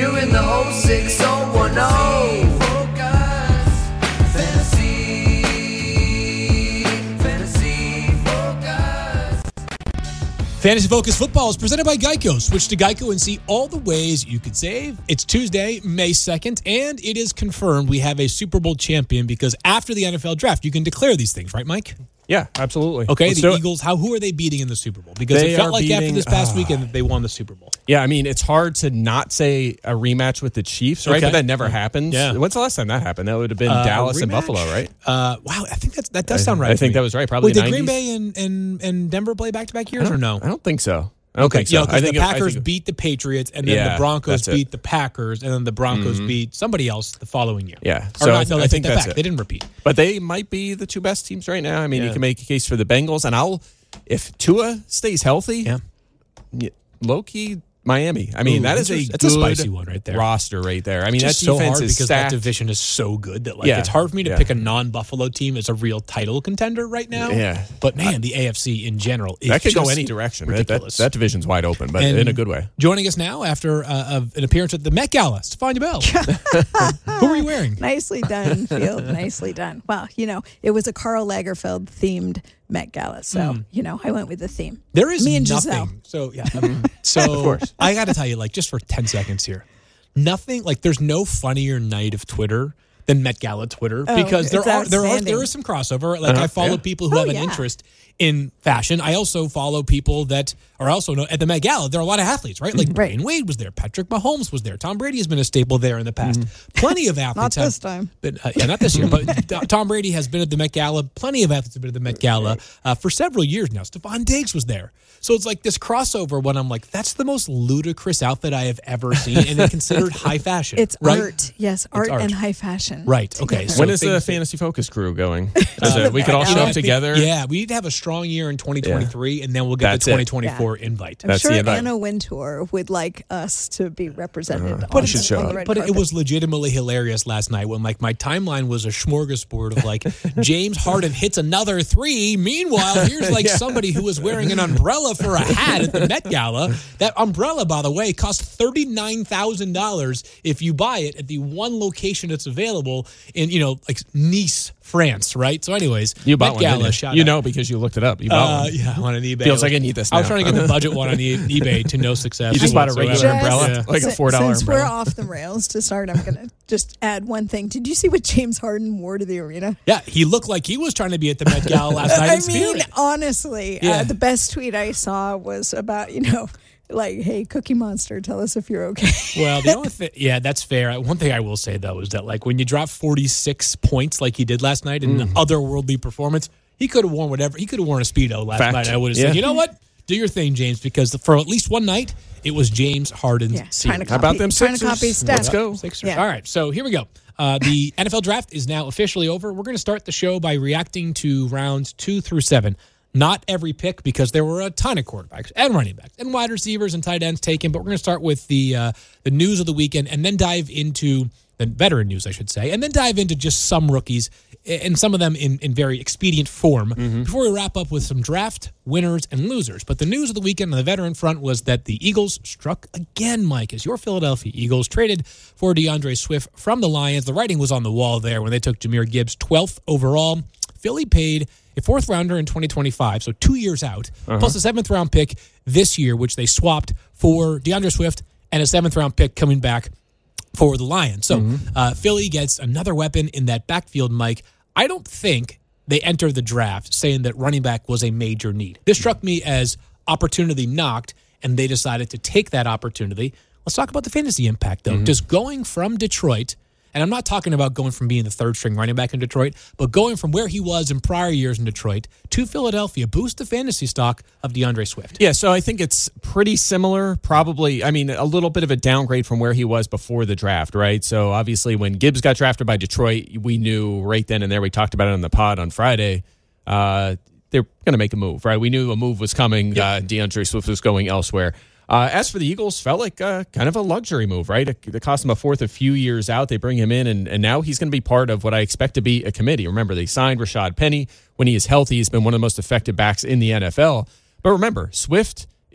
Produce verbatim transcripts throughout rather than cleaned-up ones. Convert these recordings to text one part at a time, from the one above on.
you in the oh six oh one oh. Fantasy Focus Football is presented by Geico. Switch to Geico and see all the ways you could save. It's Tuesday, May second, and it is confirmed we have a Super Bowl champion because after the N F L draft, you can declare these things, right, Mike? Yeah, absolutely. Okay, Let's the Eagles, how who are they beating in the Super Bowl? Because They it felt are like beating, after this past uh, weekend that they won the Super Bowl. Yeah, I mean, it's hard to not say a rematch with the Chiefs, right? Okay. But that never happened. Yeah. When's the last time that happened? That would have been Uh, Dallas and rematch? Buffalo, right? Uh, wow, I think that's, that does I- sound right. I to think me. that was right, probably Wait, did nineties? Green Bay and, and, and Denver play back-to-back years I or don't- no? I don't think so. I don't think so. Yeah, I because think the it- I Packers think it- beat the Patriots, and then Yeah, the Broncos that's it. beat the Packers, and then the Broncos beat somebody else the following year. Yeah, Or so not, no, I I think think that that's back. it. They didn't repeat. But they might be the two best teams right now. I mean, Yeah. you can make a case for the Bengals, and I'll if Tua stays healthy, Yeah. y- low key Miami. I mean, Ooh, that is a that's a- that's good a spicy one right there. roster right there. I mean, It's that just so defense hard is because stacked. that division is so good that like Yeah, it's hard for me to yeah. pick a non-Buffalo team as a real title contender right now. Yeah. But man, the A F C in general is that could go just any direction. That, that, ridiculous. that division's wide open, but And in a good way. Joining us now after uh, of an appearance at the Met Gala, Stefania Bell. Who are you wearing? Nicely done, Field. Nicely done. Well, you know, it was a Karl Lagerfeld themed Met Gala, so you know, I went with the theme. There is Me and nothing. Giselle. So yeah. So I got to tell you, like, just for ten seconds here, nothing. Like, there's no funnier night of Twitter than Met Gala Twitter Oh, because there it's are there are outstanding. there is some crossover. Like, I follow yeah. people who Oh, have an yeah. interest in fashion. I also follow people that are also know at the Met Gala. There are a lot of athletes, right? Like Right. Dwayne Wade was there, Patrick Mahomes was there, Tom Brady has been a staple there in the past. Plenty of athletes. Not this have time. Been, uh, yeah, not this year, but T- Tom Brady has been at the Met Gala. Plenty of athletes have been at the Met Gala uh, for several years now. Stephon Diggs was there. So it's like this crossover when I'm like, that's the most ludicrous outfit I have ever seen, and it's considered high fashion. It's right? art, yes, art, art. and high fashion. Right, okay, together. so When is the things- Fantasy Focus crew going? Is it, we could all Met show Gala. up together. Yeah, we need to have a strong year in twenty twenty-three, and then we'll get That's the it. twenty twenty-four invite. I'm That's sure the invite. Anna Wintour would like us to be represented. on But should the- show on up. the red But it carpet. was legitimately hilarious last night when like my timeline was a smorgasbord of like James Harden hits another three. Meanwhile, here's like somebody who was wearing an umbrella for a hat at the Met Gala. That umbrella, by the way, costs thirty-nine thousand dollars if you buy it at the one location it's available in, you know, like Nice, France, right? So anyways, You bought Met one, Gala, didn't you? shout You out. know because you looked it up. You bought Uh, one. yeah, on an eBay. Feels like I need this I was now. trying to get the budget one on e- eBay to no success. You just bought a regular whatsoever. umbrella, Yeah. like a Si- four dollar Since umbrella. we're off the rails to start, I'm going to just add one thing. Did you see what James Harden wore to the arena? Yeah, he looked like he was trying to be at the Met Gala last night I in mean, spirit. honestly, Yeah. uh, the best tweet I saw was about, you know, like, hey, Cookie Monster, tell us if you're okay. Well, the only thing, yeah, that's fair. One thing I will say though is that like when you drop forty-six points like he did last night in an otherworldly performance, he could have worn whatever. He could have worn a Speedo last Fact. night. I would have Yeah. said, you know what, do your thing, James, because for at least one night it was James Harden's Yeah, series. trying to How about copy- them trying to Sixers? copy Steph. Let's go. Sixers. Yeah. All right, so here we go. Uh, the N F L draft is now officially over. We're going to start the show by reacting to rounds two through seven. Not every pick because there were a ton of quarterbacks and running backs and wide receivers and tight ends taken. But we're going to start with the uh, the news of the weekend and then dive into the veteran news, I should say, and then dive into just some rookies and some of them in, in very expedient form before we wrap up with some draft winners and losers. But the news of the weekend on the veteran front was that the Eagles struck again, Mike, as your Philadelphia Eagles traded for DeAndre Swift from the Lions. The writing was on the wall there when they took Jahmyr Gibbs twelfth overall. Philly paid a fourth rounder in twenty twenty-five, so two years out, uh-huh. plus a seventh round pick this year, which they swapped for DeAndre Swift and a seventh round pick coming back for the Lions. So mm-hmm. uh, Philly gets another weapon in that backfield, Mike. I don't think they enter the draft saying that running back was a major need. This struck me as opportunity knocked, and they decided to take that opportunity. Let's talk about the fantasy impact, though. Mm-hmm. Does going from Detroit, and I'm not talking about going from being the third string running back in Detroit, but going from where he was in prior years in Detroit to Philadelphia, boost the fantasy stock of DeAndre Swift? Yeah, so I think it's pretty similar. Probably, I mean, a little bit of a downgrade from where he was before the draft, right? So obviously when Gibbs got drafted by Detroit, we knew right then and there, we talked about it on the pod on Friday, uh, they're going to make a move, right? We knew a move was coming. Yep. Uh, DeAndre Swift was going elsewhere. Uh, as for the Eagles, felt like uh, kind of a luxury move, right? It, it cost them a fourth a few years out. They bring him in, and, and now he's going to be part of what I expect to be a committee. Remember, they signed Rashad Penny. When he is healthy, he's been one of the most effective backs in the N F L. But remember, Swift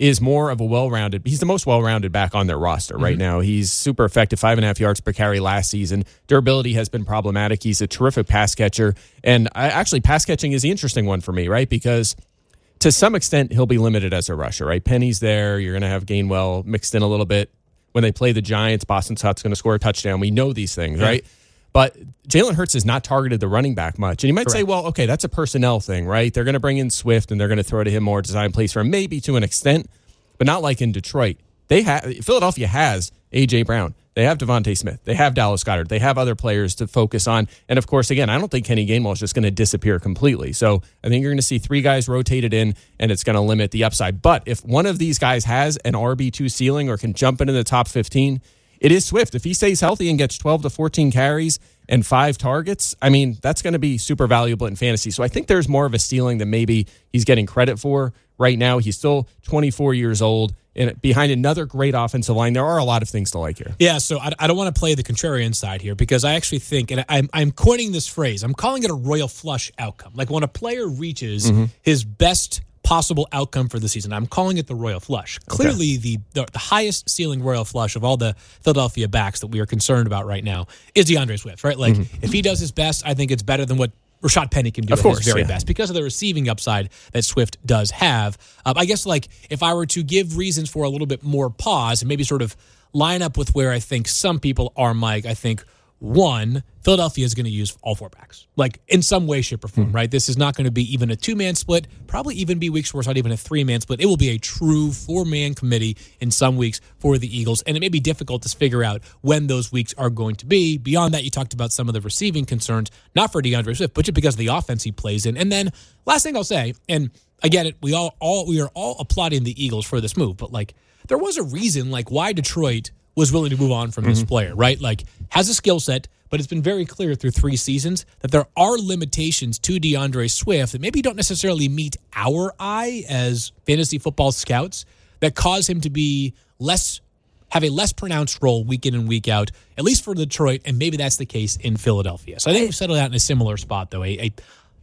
is more of a well-rounded, he's the most well-rounded back on their roster right mm-hmm. now. He's super effective, five and a half yards per carry last season. Durability has been problematic. He's a terrific pass catcher. And I, actually, pass catching is the interesting one for me, right? Because to some extent, he'll be limited as a rusher, right? Penny's there. You're going to have Gainwell mixed in a little bit. When they play the Giants, Boston Scott's going to score a touchdown. We know these things, yeah. right? But Jalen Hurts has not targeted the running back much. And you might Correct. say, well, okay, that's a personnel thing, right? They're going to bring in Swift and they're going to throw to him more design plays for him, maybe to an extent, but not like in Detroit. They have Philadelphia has A J. Brown. They have Devontae Smith. They have Dallas Goedert. They have other players to focus on. And, of course, again, I don't think Kenny Gainwell is just going to disappear completely. So I think you're going to see three guys rotated in, and it's going to limit the upside. But if one of these guys has an R B two ceiling or can jump into the top fifteen, it is Swift. If he stays healthy and gets twelve to fourteen carries and five targets, I mean, that's going to be super valuable in fantasy. So I think there's more of a ceiling than maybe he's getting credit for right now. He's still twenty-four years old and behind another great offensive line. There are a lot of things to like here. Yeah, so I, I don't want to play the contrarian side here because I actually think, and I'm, I'm coining this phrase, I'm calling it a royal flush outcome. Like when a player reaches mm-hmm. his best possible outcome for the season. I'm calling it the royal flush. Clearly, okay. the, the the highest ceiling royal flush of all the Philadelphia backs that we are concerned about right now is DeAndre Swift, right? Like, mm-hmm. if he does his best, I think it's better than what Rashad Penny can do of at course, his very yeah. best because of the receiving upside that Swift does have. Um, I guess, like, if I were to give reasons for a little bit more pause and maybe sort of line up with where I think some people are, Mike, I think, one, Philadelphia is going to use all four backs, like in some way, shape, or form, mm-hmm. right? This is not going to be even a two-man split, probably even be weeks where it's not even a three-man split. It will be a true four-man committee in some weeks for the Eagles, and it may be difficult to figure out when those weeks are going to be. Beyond that, you talked about some of the receiving concerns, not for DeAndre Swift, but just because of the offense he plays in. And then last thing I'll say, and I get it, we all, all we are all applauding the Eagles for this move, but like there was a reason like why Detroit was willing to move on from mm-hmm. this player, right? Like, has a skill set, but it's been very clear through three seasons that there are limitations to DeAndre Swift that maybe don't necessarily meet our eye as fantasy football scouts that cause him to be less, have a less pronounced role week in and week out, at least for Detroit, and maybe that's the case in Philadelphia. So I think we've settled out in a similar spot, though, a, a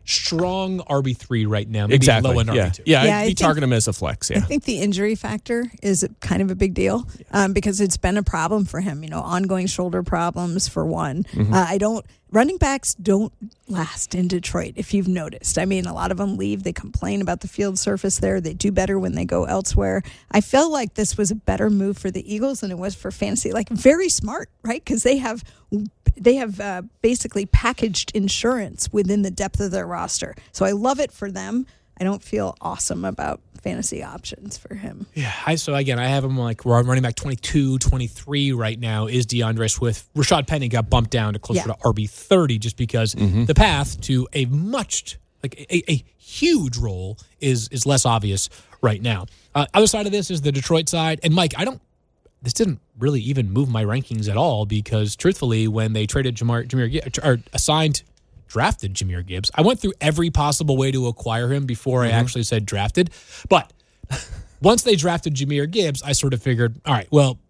strong R B three right now, maybe exactly. low end yeah. R B two. Yeah, yeah I'd be targeting him as a flex. Yeah. I think the injury factor is kind of a big deal um, because it's been a problem for him. You know, ongoing shoulder problems for one. Mm-hmm. Uh, I don't. Running backs don't last in Detroit, if you've noticed. I mean, a lot of them leave. They complain about the field surface there. They do better when they go elsewhere. I feel like this was a better move for the Eagles than it was for fantasy. Like, very smart, right? Because they have they have uh, basically packaged insurance within the depth of their roster. So I love it for them. I don't feel awesome about fantasy options for him. Yeah, I, so again, I have him like we're running back twenty-two, twenty-three right now is DeAndre Swift. Rashad Penny got bumped down to closer yeah. to R B thirty just because mm-hmm. the path to a much, like a, a huge role is is less obvious right now. Uh, other side of this is the Detroit side. And Mike, I don't, this didn't really even move my rankings at all because truthfully, when they traded Jamar, Jahmyr, or assigned drafted Jahmyr Gibbs. I went through every possible way to acquire him before mm-hmm. I actually said drafted. But once they drafted Jahmyr Gibbs, I sort of figured, all right, well,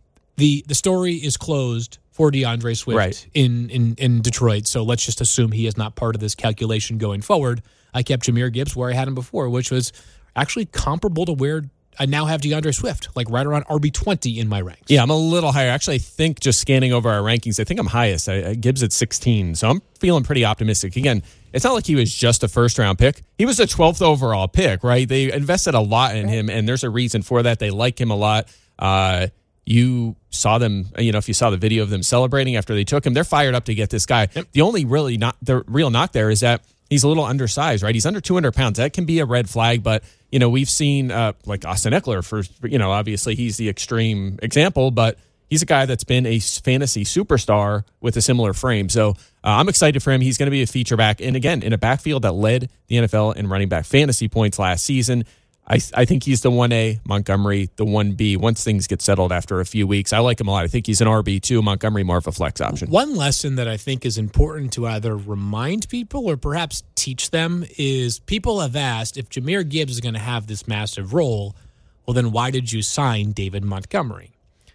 the the story is closed for DeAndre Swift right. in, in, in Detroit. So let's just assume he is not part of this calculation going forward. I kept Jahmyr Gibbs where I had him before, which was actually comparable to where I now have DeAndre Swift, like right around R B twenty in my ranks. Yeah, I'm a little higher. Actually, I think just scanning over our rankings, I think I'm highest. I, I, Gibbs at sixteen, so I'm feeling pretty optimistic. Again, it's not like he was just a first-round pick. He was a twelfth overall pick, right? They invested a lot in him, and there's a reason for that. They like him a lot. Uh, you saw them, you know, if you saw the video of them celebrating after they took him, they're fired up to get this guy. Yep. The only really not the real knock there is that he's a little undersized, right? He's under two hundred pounds. That can be a red flag, but you know, we've seen uh, like Austin Eckler for, you know, obviously he's the extreme example, but he's a guy that's been a fantasy superstar with a similar frame. So uh, I'm excited for him. He's going to be a feature back. And again, in a backfield that led the N F L in running back fantasy points last season. I, I think he's the one A, Montgomery, the one B, once things get settled after a few weeks. I like him a lot. I think he's an R B two, Montgomery more of a flex option. One lesson that I think is important to either remind people or perhaps teach them is people have asked if Jahmyr Gibbs is going to have this massive role, well, then why did you sign David Montgomery?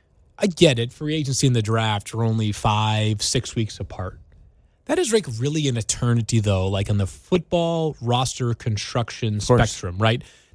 I get it. Free agency and the draft are only five, six weeks apart. That is like really an eternity, though, like on the football roster construction spectrum, right?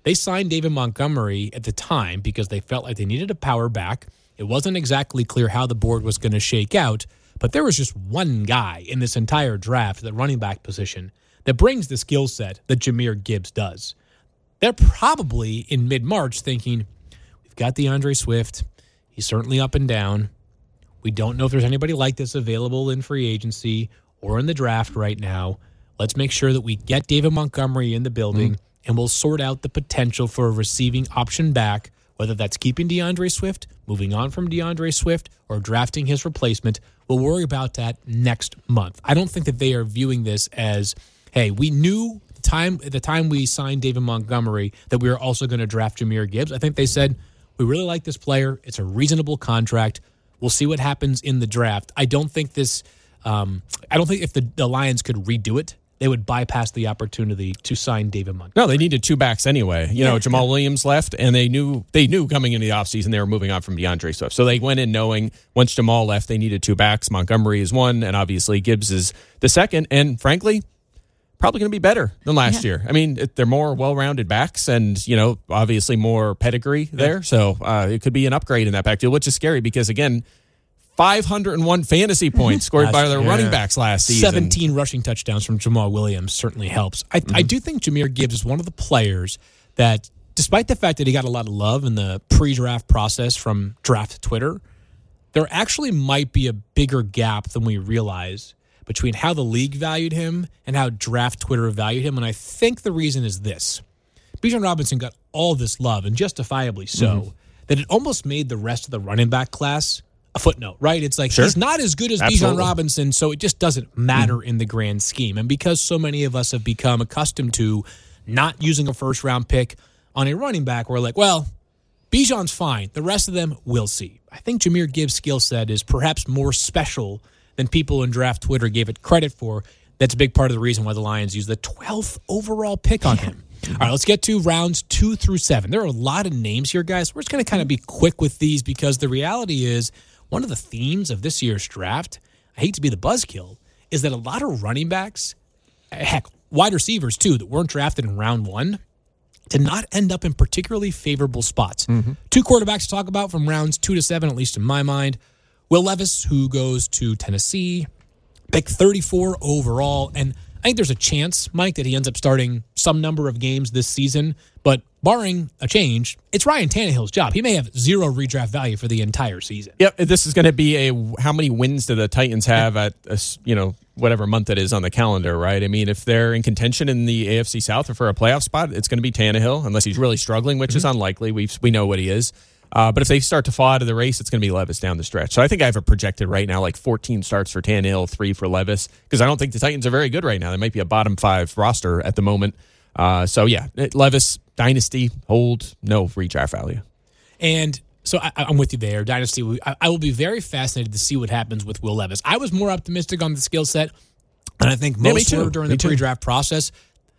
They signed David Montgomery at the time because they felt like they needed a power back. It wasn't exactly clear how the board was going to shake out, but there was just one guy in this entire draft, the running back position, that brings the skill set that Jahmyr Gibbs does. They're probably in mid-March thinking, we've got DeAndre Swift. He's certainly up and down. We don't know if there's anybody like this available in free agency or in the draft right now. Let's make sure that we get David Montgomery in the building, mm. and we'll sort out the potential for a receiving option back, whether that's keeping DeAndre Swift, moving on from DeAndre Swift, or drafting his replacement. We'll worry about that next month. I don't think that they are viewing this as, hey, we knew the time at the time we signed David Montgomery that we were also going to draft Jahmyr Gibbs. I think they said, we really like this player. It's a reasonable contract. We'll see what happens in the draft. I don't think this um, – I don't think if the, the Lions could redo it, they would bypass the opportunity to sign David Montgomery. No, they needed two backs anyway. You yeah. know, Jamal Williams left, and they knew they knew coming into the offseason they were moving on from DeAndre Swift. So they went in knowing once Jamal left, they needed two backs. Montgomery is one, and obviously Gibbs is the second. And frankly, probably going to be better than last yeah. year. I mean, it, they're more well-rounded backs and, you know, obviously more pedigree yeah. there. So uh, it could be an upgrade in that backfield, which is scary because, again, five hundred one fantasy points scored by their yeah. running backs last season. seventeen rushing touchdowns from Jamal Williams certainly helps. I, mm-hmm. I do think Jahmyr Gibbs is one of the players that, despite the fact that he got a lot of love in the pre-draft process from draft Twitter, there actually might be a bigger gap than we realize between how the league valued him and how draft Twitter valued him. And I think the reason is this. Bijan Robinson got all this love, and justifiably so, mm-hmm. that it almost made the rest of the running back class a footnote, right? It's like, sure. he's not as good as Absolutely. Bijan Robinson, so it just doesn't matter mm-hmm. in the grand scheme. And because so many of us have become accustomed to not using a first-round pick on a running back, we're like, well, Bijan's fine. The rest of them, we'll see. I think Jahmyr Gibbs' skill set is perhaps more special than people in draft Twitter gave it credit for. That's a big part of the reason why the Lions used the twelfth overall pick on him. All right, let's get to rounds two through seven. There are a lot of names here, guys. We're just going to kind of be quick with these because the reality is one of the themes of this year's draft, I hate to be the buzzkill, is that a lot of running backs, heck, wide receivers too, that weren't drafted in round one, did not end up in particularly favorable spots. Mm-hmm. Two quarterbacks to talk about from rounds two to seven, at least in my mind. Will Levis, who goes to Tennessee, pick thirty-four overall. And I think there's a chance, Mike, that he ends up starting some number of games this season. But barring a change, it's Ryan Tannehill's job. He may have zero redraft value for the entire season. Yep, this is going to be a how many wins do the Titans have at a, you know whatever month it is on the calendar, right? I mean, if they're in contention in the A F C South or for a playoff spot, it's going to be Tannehill, unless he's really struggling, which mm-hmm. is unlikely. We we know what he is. Uh, but if they start to fall out of the race, it's going to be Levis down the stretch. So I think I have a projected right now like fourteen starts for Tannehill, three for Levis, because I don't think the Titans are very good right now. They might be a bottom five roster at the moment. Uh, so yeah, Levis, dynasty, hold, no redraft value. And so I, I'm with you there. Dynasty, I, I will be very fascinated to see what happens with Will Levis. I was more optimistic on the skill set, and I think most yeah, were during me the pre-draft too. process.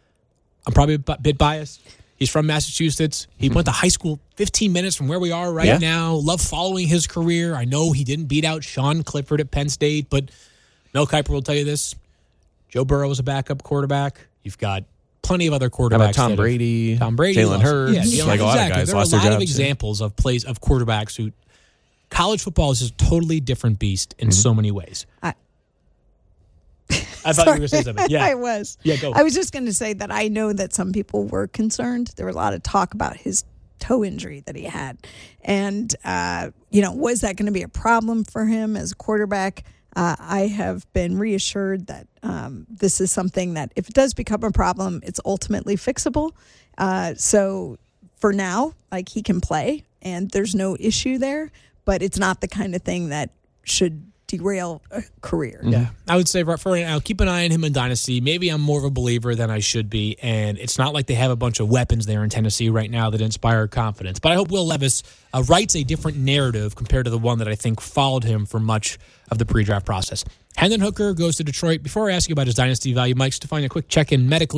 I'm probably a bit biased. He's from Massachusetts. He mm-hmm. went to high school fifteen minutes from where we are right yeah. now. Love following his career. I know he didn't beat out Sean Clifford at Penn State, but Mel Kiper will tell you this. Joe Burrow is a backup quarterback. You've got plenty of other quarterbacks. How about Tom Brady, have, Tom Brady, Jalen Hurts, yeah, yeah, like exactly. a lot of guys there lost are a their lot jobs. of examples of plays of quarterbacks who college football is just a totally different beast in mm-hmm. so many ways. I, I thought you were going to say something. Yeah, I was. Yeah, go. I was just going to say that I know that some people were concerned. There was a lot of talk about his toe injury that he had, and uh, you know, was that going to be a problem for him as a quarterback? Uh, I have been reassured that um, this is something that if it does become a problem, it's ultimately fixable. Uh, so for now, like he can play and there's no issue there, but it's not the kind of thing that should derail a career. Yeah. I would say for right now, keep an eye on him in Dynasty. Maybe I'm more of a believer than I should be, and it's not like they have a bunch of weapons there in Tennessee right now that inspire confidence. But I hope Will Levis uh, writes a different narrative compared to the one that I think followed him for much of the pre-draft process. Hendon Hooker goes to Detroit. Before I ask you about his Dynasty value, Mike, just to find a quick check-in medically,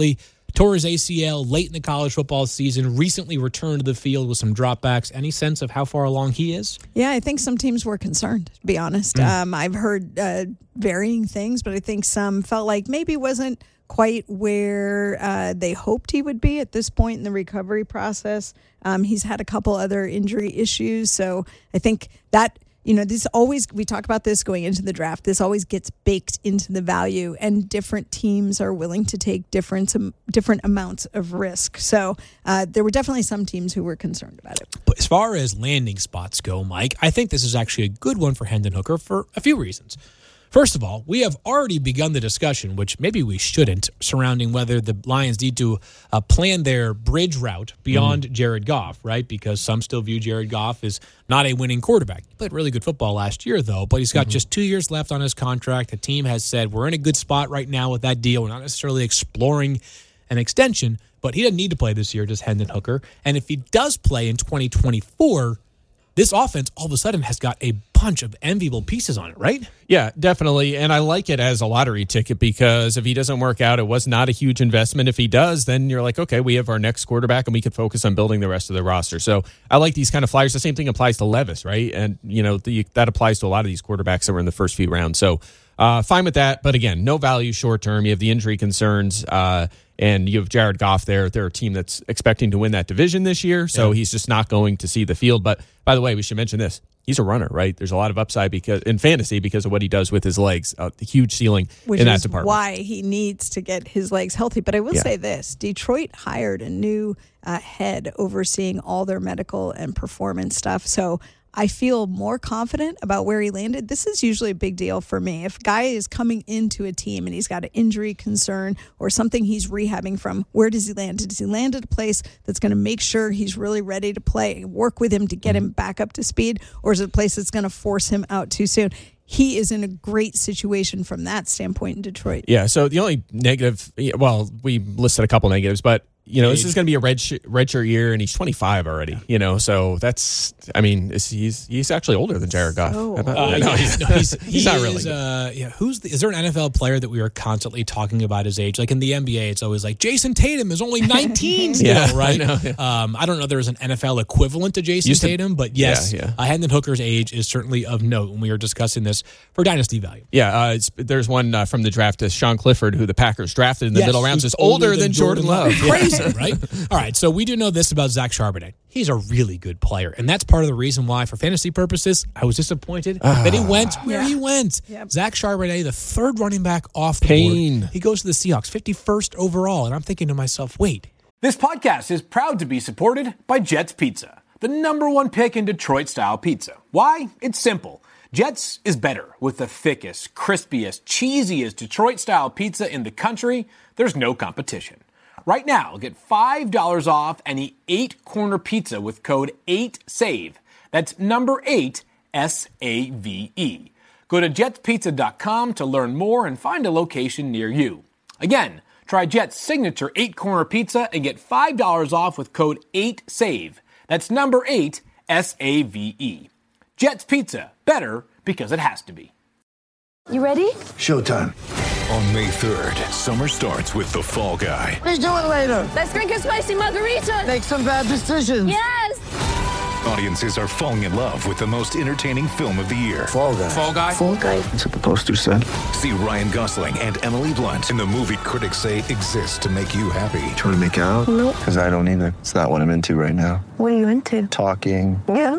tore his A C L late in the college football season, recently returned to the field with some dropbacks. Any sense of how far along he is? Yeah, I think some teams were concerned, to be honest. Mm. Um, I've heard uh, varying things, but I think some felt like maybe wasn't quite where uh, they hoped he would be at this point in the recovery process. Um, he's had a couple other injury issues, so I think that, you know, this always, we talk about this going into the draft, this always gets baked into the value, and different teams are willing to take different, um, different amounts of risk. So uh, there were definitely some teams who were concerned about it. But as far as landing spots go, Mike, I think this is actually a good one for Hendon Hooker for a few reasons. First of all, we have already begun the discussion, which maybe we shouldn't, surrounding whether the Lions need to uh, plan their bridge route beyond mm. Jared Goff, right? Because some still view Jared Goff as not a winning quarterback. He played really good football last year, though, but he's got mm-hmm. just two years left on his contract. The team has said, we're in a good spot right now with that deal. We're not necessarily exploring an extension, but he doesn't need to play this year, just Hendon Hooker. And if he does play in twenty twenty-four, this offense all of a sudden has got a bunch of enviable pieces on it, right? Yeah, definitely. And I like it as a lottery ticket because if he doesn't work out, it was not a huge investment. If he does, then you're like, okay, we have our next quarterback and we can focus on building the rest of the roster. So I like these kind of flyers. The same thing applies to Levis, right? And, you know, the, that applies to a lot of these quarterbacks that were in the first few rounds. So uh, fine with that. But again, no value short term. You have the injury concerns. Uh, And you have Jared Goff there. They're a team that's expecting to win that division this year, so yeah. he's just not going to see the field. But by the way, we should mention this. He's a runner, right? There's a lot of upside because in fantasy because of what he does with his legs. Uh, the huge ceiling Which in that is department. Why he needs to get his legs healthy. But I will yeah. say this. Detroit hired a new uh, head overseeing all their medical and performance stuff. So I feel more confident about where he landed. This is usually a big deal for me. If a guy is coming into a team and he's got an injury concern or something he's rehabbing from, where does he land? Does he land at a place that's going to make sure he's really ready to play, work with him to get him back up to speed, or is it a place that's going to force him out too soon? He is in a great situation from that standpoint in Detroit. Yeah, so the only negative, well, we listed a couple negatives, but you know, this is going to be a red sh- redshirt year, and he's twenty-five already. You know, so that's, I mean, is, he's he's actually older than Jared Goff. So uh, uh, no, he's, no, he's, he's he not is, really. Uh, yeah, who's the, is there an N F L player that we are constantly talking about his age? Like in the N B A, it's always like Jason Tatum is only nineteen still, yeah, right? I know, yeah. um, I don't know if there's an N F L equivalent to Jason Used Tatum, to, but yes, yeah, yeah. Uh, Hendon Hooker's age is certainly of note when we are discussing this for dynasty value. Yeah, uh, it's, there's one uh, from the draft, uh, Sean Clifford, who the Packers drafted in the yes, middle rounds, is older, older than, than Jordan, Jordan Love. Love. Crazy, right? All right, so we do know this about Zach Charbonnet. He's a really good player, and that's part of the reason why, for fantasy purposes, I was disappointed uh, that he went where yeah. he went. Yep. Zach Charbonnet, the third running back off the Pain. board. He goes to the Seahawks, fifty-first overall, and I'm thinking to myself, wait. This podcast is proud to be supported by Jets Pizza, the number one pick in Detroit-style pizza. Why? It's simple. Jets is better. With the thickest, crispiest, cheesiest Detroit-style pizza in the country, there's no competition. Right now, get five dollars off any eight-corner pizza with code eight save. That's number eight, S A V E. Go to jets pizza dot com to learn more and find a location near you. Again, try Jet's signature eight-corner pizza and get five dollars off with code eight save. That's number eight, S A V E. Jet's Pizza. Better because it has to be. You ready? Showtime. On May third, summer starts with The Fall Guy. Let's do it later. Let's drink a spicy margarita. Make some bad decisions. Yes. Audiences are falling in love with the most entertaining film of the year. Fall Guy. Fall Guy? Fall Guy. That's what the poster said. See Ryan Gosling and Emily Blunt in the movie critics say exists to make you happy. Trying to make it out? Nope. Because I don't either. It's not what I'm into right now. What are you into? Talking. Yeah.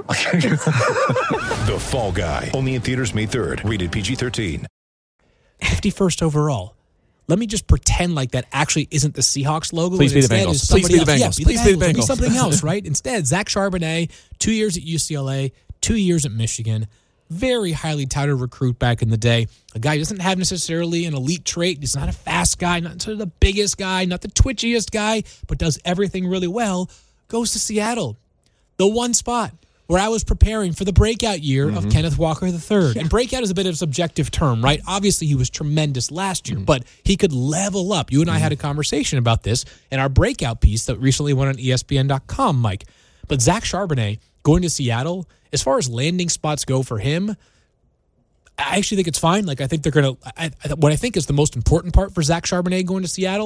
The Fall Guy. Only in theaters May third. Rated P G thirteen. fifty-first overall. Let me just pretend like that actually isn't the Seahawks logo. Please be the Instead Bengals. is Please be the somebody Bengals. else. Yeah, Please be the Bengals. Bengals. something else, right? Instead, Zach Charbonnet, two years at U C L A, two years at Michigan. Very highly touted recruit back in the day. A guy who doesn't have necessarily an elite trait. He's not a fast guy, not the biggest guy, not the twitchiest guy, but does everything really well. Goes to Seattle. The one spot where I was preparing for the breakout year mm-hmm. of Kenneth Walker the third. Yeah. And breakout is a bit of a subjective term, right? Obviously, he was tremendous last year, mm-hmm. but he could level up. You and I mm-hmm. had a conversation about this in our breakout piece that recently went on E S P N dot com, Mike. But Zach Charbonnet going to Seattle, as far as landing spots go for him, I actually think it's fine. Like, I think they're going to – what I think is the most important part for Zach Charbonnet going to Seattle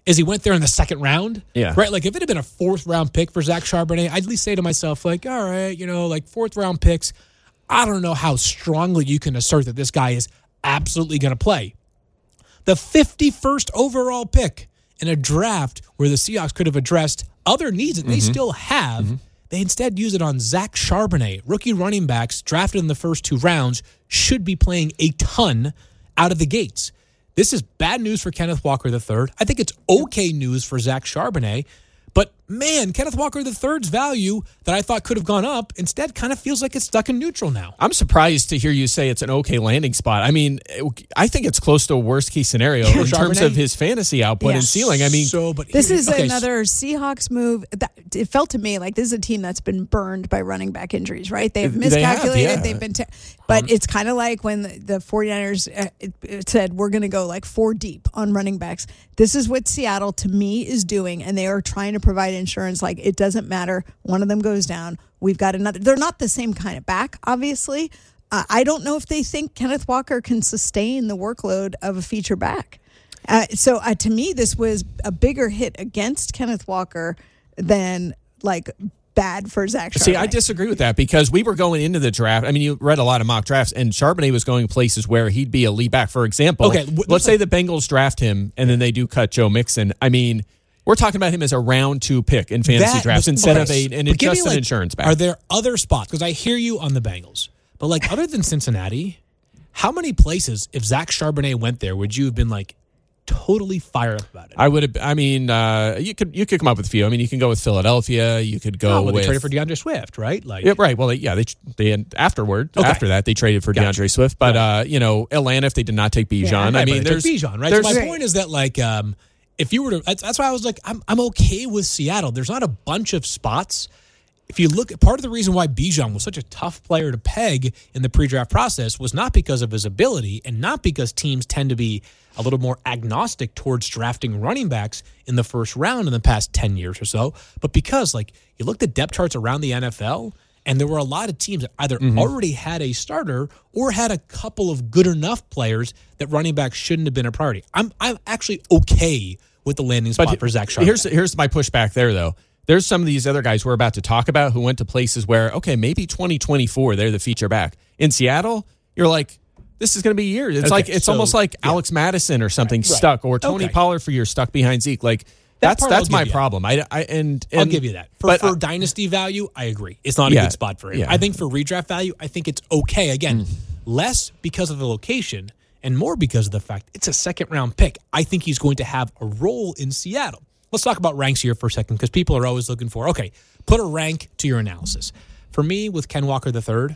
is he went there in the second round. Yeah. Right? Like, if it had been a fourth round pick for Zach Charbonnet, I'd at least say to myself, like, all right, you know, like fourth round picks, I don't know how strongly you can assert that this guy is absolutely going to play. The fifty-first overall pick in a draft where the Seahawks could have addressed other needs that they Mm-hmm. still have, mm-hmm. they instead use it on Zach Charbonnet. Rookie running backs drafted in the first two rounds should be playing a ton out of the gates. This is bad news for Kenneth Walker the third. I think it's okay news for Zach Charbonnet. But, man, Kenneth Walker the third's value that I thought could have gone up instead kind of feels like it's stuck in neutral now. I'm surprised to hear you say it's an okay landing spot. I mean, I think it's close to a worst-case scenario in Charbonnet? terms of his fantasy output Yeah. and ceiling. I mean, so, but This here- is okay, another Seahawks move. That, it felt to me like this is a team that's been burned by running back injuries, right? They've They miscalculated. have, yeah. They've been, te- but it's kind of like when the, the 49ers uh, it, it said, we're going to go like four deep on running backs. This is what Seattle, to me, is doing, and they are trying to provide insurance. Like, it doesn't matter. One of them goes down. We've got another. They're not the same kind of back, obviously. Uh, I don't know if they think Kenneth Walker can sustain the workload of a feature back. Uh, so uh, to me, this was a bigger hit against Kenneth Walker than like bad for Zach Charbonnet. See, I disagree with that because we were going into the draft. I mean, you read a lot of mock drafts, and Charbonnet was going places where he'd be a lead back. For example, Okay, w- let's say the Bengals draft him, and then they do cut Joe Mixon. I mean, we're talking about him as a round two pick in fantasy That- drafts but- instead okay, of a, an but give me, just an like, insurance back. Are there other spots? Because I hear you on the Bengals. But, like, other than Cincinnati, how many places, if Zach Charbonnet went there, would you have been, like, totally fired up about it? I would have. I mean, uh, you could you could come up with a few. I mean, you can go with Philadelphia. You could go oh, well, with they traded for DeAndre Swift, right? Like, Yeah, right. Well, they, yeah, they they afterward Okay. after that they traded for Gotcha. DeAndre Swift, but uh, you know, Atlanta if they did not take Bijan. Yeah, I Right, mean, but there's they took Bijan, right? there's- So my point is that, like, um, if you were to, that's, that's why I was like, I'm I'm okay with Seattle. There's not a bunch of spots. If you look, part of the reason why Bijan was such a tough player to peg in the pre-draft process was not because of his ability and not because teams tend to be a little more agnostic towards drafting running backs in the first round in the past ten years or so, but because, like, you looked at depth charts around the N F L, and there were a lot of teams that either Mm-hmm. already had a starter or had a couple of good enough players that running backs shouldn't have been a priority. I'm I'm actually okay with the landing spot for Zach Charbonnet. Here's here's my pushback there though. There's some of these other guys we're about to talk about who went to places where, okay, maybe twenty twenty-four, they're the feature back. In Seattle, you're like, this is going to be years. It's Okay, like it's so, almost like yeah. Alex Madison or something stuck, or Tony Okay. Pollard for you're stuck behind Zeke. Like That that's part that's I'll my give you. problem. I, I and, and I'll give you that. For, but for uh, dynasty value, I agree. It's not a Yeah, good spot for him. yeah. I think for redraft value, I think it's okay. Again, Mm. less because of the location and more because of the fact it's a second round pick. I think he's going to have a role in Seattle. Let's talk about ranks here for a second because people are always looking for, okay, put a rank to your analysis. For me, with Ken Walker the third,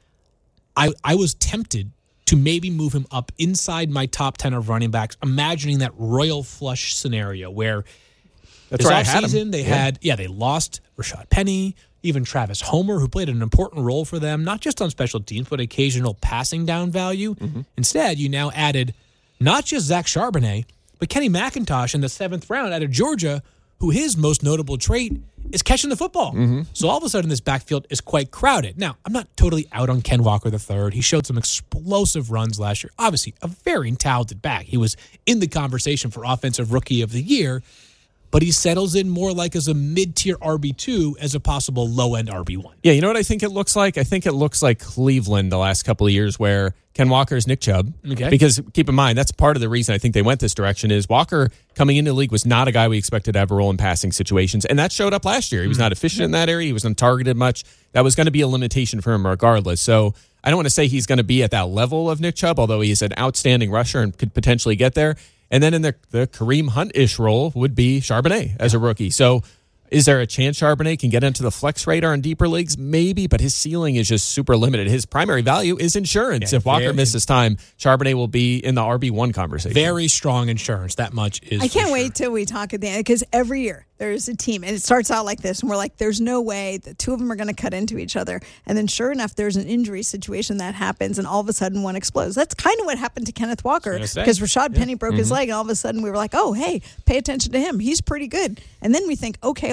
I, I was tempted to maybe move him up inside my top ten of running backs, imagining that royal flush scenario where that's this where I had him. offseason, they Yeah. had, yeah, they lost Rashad Penny, even Travis Homer, who played an important role for them, not just on special teams, but occasional passing down value. Mm-hmm. Instead, you now added not just Zach Charbonnet, but Kenny McIntosh in the seventh round out of Georgia, who his most notable trait is catching the football. Mm-hmm. So all of a sudden, this backfield is quite crowded. Now, I'm not totally out on Ken Walker the third. He showed some explosive runs last year. Obviously, a very talented back. He was in the conversation for Offensive Rookie of the Year, but he settles in more like as a mid-tier R B two as a possible low-end R B one. Yeah, you know what I think it looks like? I think it looks like Cleveland the last couple of years where Ken Walker is Nick Chubb. Okay. Because keep in mind, that's part of the reason I think they went this direction is Walker coming into the league was not a guy we expected to have a role in passing situations. And that showed up last year. He was not efficient in that area. He wasn't targeted much. That was going to be a limitation for him regardless. So I don't want to say he's going to be at that level of Nick Chubb, although he's an outstanding rusher and could potentially get there. And then in the, the Kareem Hunt-ish role would be Charbonnet as a rookie. So is there a chance Charbonnet can get into the flex radar in deeper leagues? Maybe, but his ceiling is just super limited. His primary value is insurance. Yeah, if Walker very- misses time, Charbonnet will be in the R B one conversation. Very strong insurance. That much is I for can't sure. wait till we talk at the end because every year there's a team and it starts out like this and we're like, there's no way the two of them are going to cut into each other. And then sure enough, there's an injury situation that happens and all of a sudden one explodes. That's kind of what happened to Kenneth Walker I was gonna because say, Rashad Penny broke his leg and all of a sudden we were like, oh, hey, pay attention to him. He's pretty good. And then we think, okay,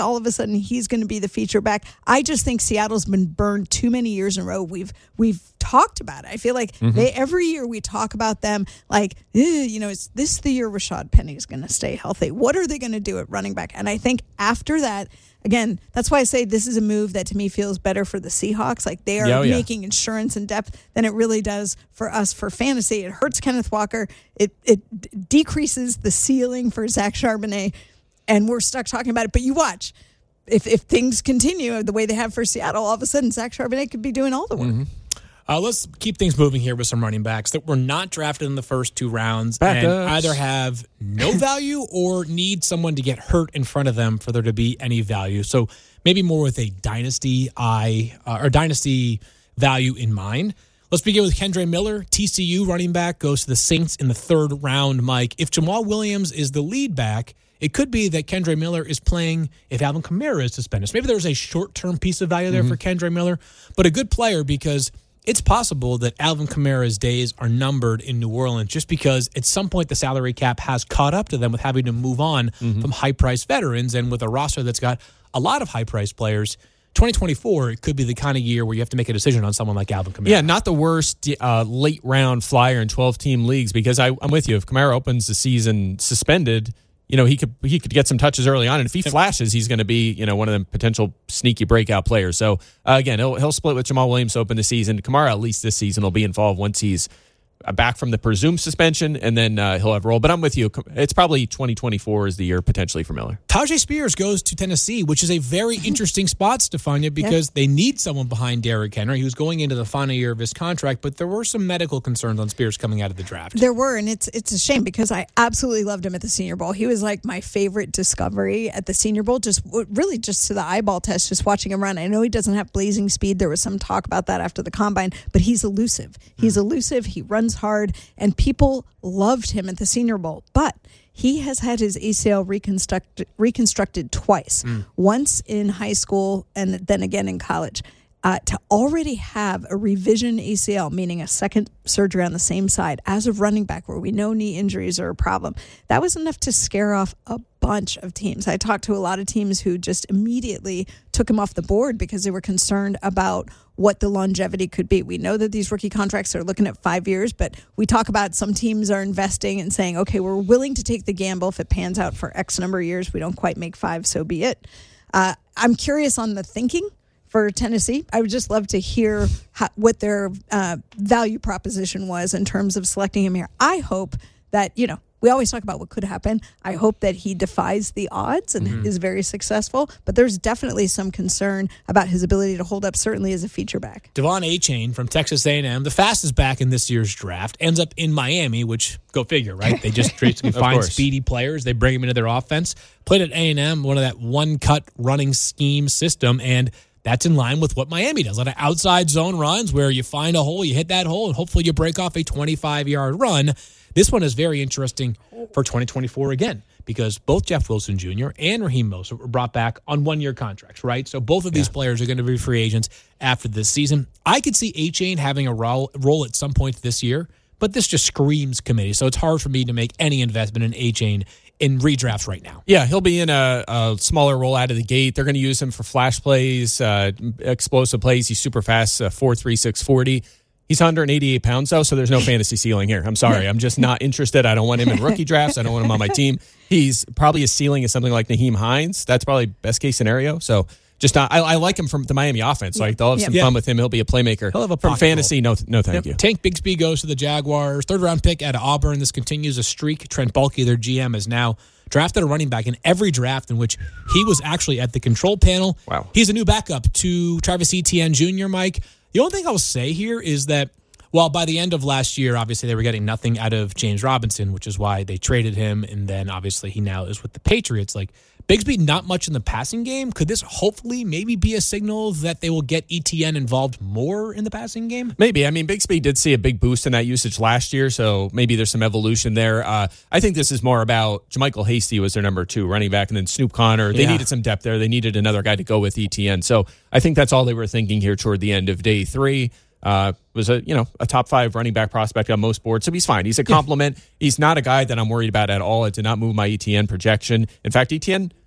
all of a sudden he's going to be the feature back. I just think Seattle's been burned too many years in a row. We've we've talked about it. I feel like mm-hmm. they every year we talk about them like, you know, is this the year Rashad Penny is going to stay healthy? What are they going to do at running back? And I think after that, again, that's why I say this is a move that to me feels better for the Seahawks. Like they are oh, yeah. making insurance in depth than it really does for us for fantasy. It hurts Kenneth Walker. It it decreases the ceiling for Zach Charbonnet, and we're stuck talking about it. But you watch. If if things continue the way they have for Seattle, all of a sudden Zach Charbonnet could be doing all the work. Mm-hmm. Uh, let's keep things moving here with some running backs that were not drafted in the first two rounds Backups. and either have no value or need someone to get hurt in front of them for there to be any value. So maybe more with a dynasty eye uh, or dynasty value in mind. Let's begin with Kendre Miller, T C U running back, goes to the Saints in the third round. Mike, if Jamal Williams is the lead back, it could be that Kendre Miller is playing if Alvin Kamara is suspended. So maybe there's a short-term piece of value there mm-hmm. for Kendre Miller, but a good player because it's possible that Alvin Kamara's days are numbered in New Orleans just because at some point the salary cap has caught up to them with having to move on mm-hmm. from high-priced veterans, and with a roster that's got a lot of high-priced players, twenty twenty-four, it could be the kind of year where you have to make a decision on someone like Alvin Kamara. Yeah, not the worst uh, late-round flyer in twelve-team leagues because I, I'm with you. If Kamara opens the season suspended, you know, he could he could get some touches early on, and if he flashes, he's going to be, you know, one of the potential sneaky breakout players. So, uh, again, he'll, he'll split with Jamal Williams to open the season. Kamara, at least this season, will be involved once he's back from the presumed suspension, and then uh, he'll have a role. But I'm with you. It's probably twenty twenty-four is the year potentially for Miller. Tajay Spears goes to Tennessee, which is a very interesting spot, Stefania, because yeah. they need someone behind Derrick Henry, who's going into the final year of his contract, but there were some medical concerns on Spears coming out of the draft. There were, and it's it's a shame because I absolutely loved him at the Senior Bowl. He was like my favorite discovery at the Senior Bowl, just really just to the eyeball test, just watching him run. I know he doesn't have blazing speed. There was some talk about that after the Combine, but he's elusive. He's mm. elusive. He runs hard, and people loved him at the Senior Bowl, but he has had his A C L reconstructed, reconstructed twice, mm. once in high school and then again in college. Uh, to already have a revision A C L, meaning a second surgery on the same side, as a running back where we know knee injuries are a problem, that was enough to scare off a bunch of teams. I talked to a lot of teams who just immediately took him off the board because they were concerned about what the longevity could be. We know that these rookie contracts are looking at five years, but we talk about some teams are investing and saying, okay, we're willing to take the gamble if it pans out for X number of years. We don't quite make five, so be it. Uh, I'm curious on the thinking for Tennessee. I would just love to hear how, what their uh, value proposition was in terms of selecting him here. I hope that, you know, we always talk about what could happen. I hope that he defies the odds and mm-hmm. is very successful, but there's definitely some concern about his ability to hold up, certainly as a feature back. Devon Achane from Texas A and M, the fastest back in this year's draft, ends up in Miami, which, go figure, right? They just basically find course. speedy players. They bring them into their offense. Played at A and M, one of that one-cut running scheme system, and that's in line with what Miami does. A lot of outside zone runs where you find a hole, you hit that hole, and hopefully you break off a twenty-five-yard run. This one is very interesting for twenty twenty-four again because both Jeff Wilson Junior and Raheem Mostert were brought back on one-year contracts, right? So both of these yeah. players are going to be free agents after this season. I could see Achane having a role, role at some point this year, but this just screams committee, so it's hard for me to make any investment in Achane in redrafts right now. Yeah, he'll be in a, a smaller role out of the gate. They're going to use him for flash plays, uh, explosive plays. He's super fast, uh, four three, six forty. He's one hundred eighty-eight pounds, though, so there's no fantasy ceiling here. I'm sorry. I'm just not interested. I don't want him in rookie drafts. I don't want him on my team. He's probably a ceiling is something like Naheem Hines. That's probably best case scenario. So just not, I, I like him from the Miami offense. So they'll have some yeah. fun with him. He'll be a playmaker. He'll have a from fantasy. No, no, thank yep. you. Tank Bigsby goes to the Jaguars. Third round pick out of Auburn. This continues a streak. Trent Baalke, their G M, is now drafted a running back in every draft in which he was actually at the control panel. Wow. He's a new backup to Travis Etienne Junior, Mike. The only thing I'll say here is that well, by the end of last year, obviously they were getting nothing out of James Robinson, which is why they traded him. And then obviously he now is with the Patriots. Like Bigsby, not much in the passing game. Could this hopefully maybe be a signal that they will get Etienne involved more in the passing game? Maybe. I mean, Bigsby did see a big boost in that usage last year, so maybe there's some evolution there. Uh, I think this is more about JaMychal Hasty was their number two running back, and then Snoop Connor. They yeah. needed some depth there. They needed another guy to go with Etienne. So I think that's all they were thinking here toward the end of day three. Uh, was a you know a top five running back prospect on most boards, so he's fine. He's a compliment. Yeah. He's not a guy that I'm worried about at all. It did not move my Etienne projection. In fact, Etienne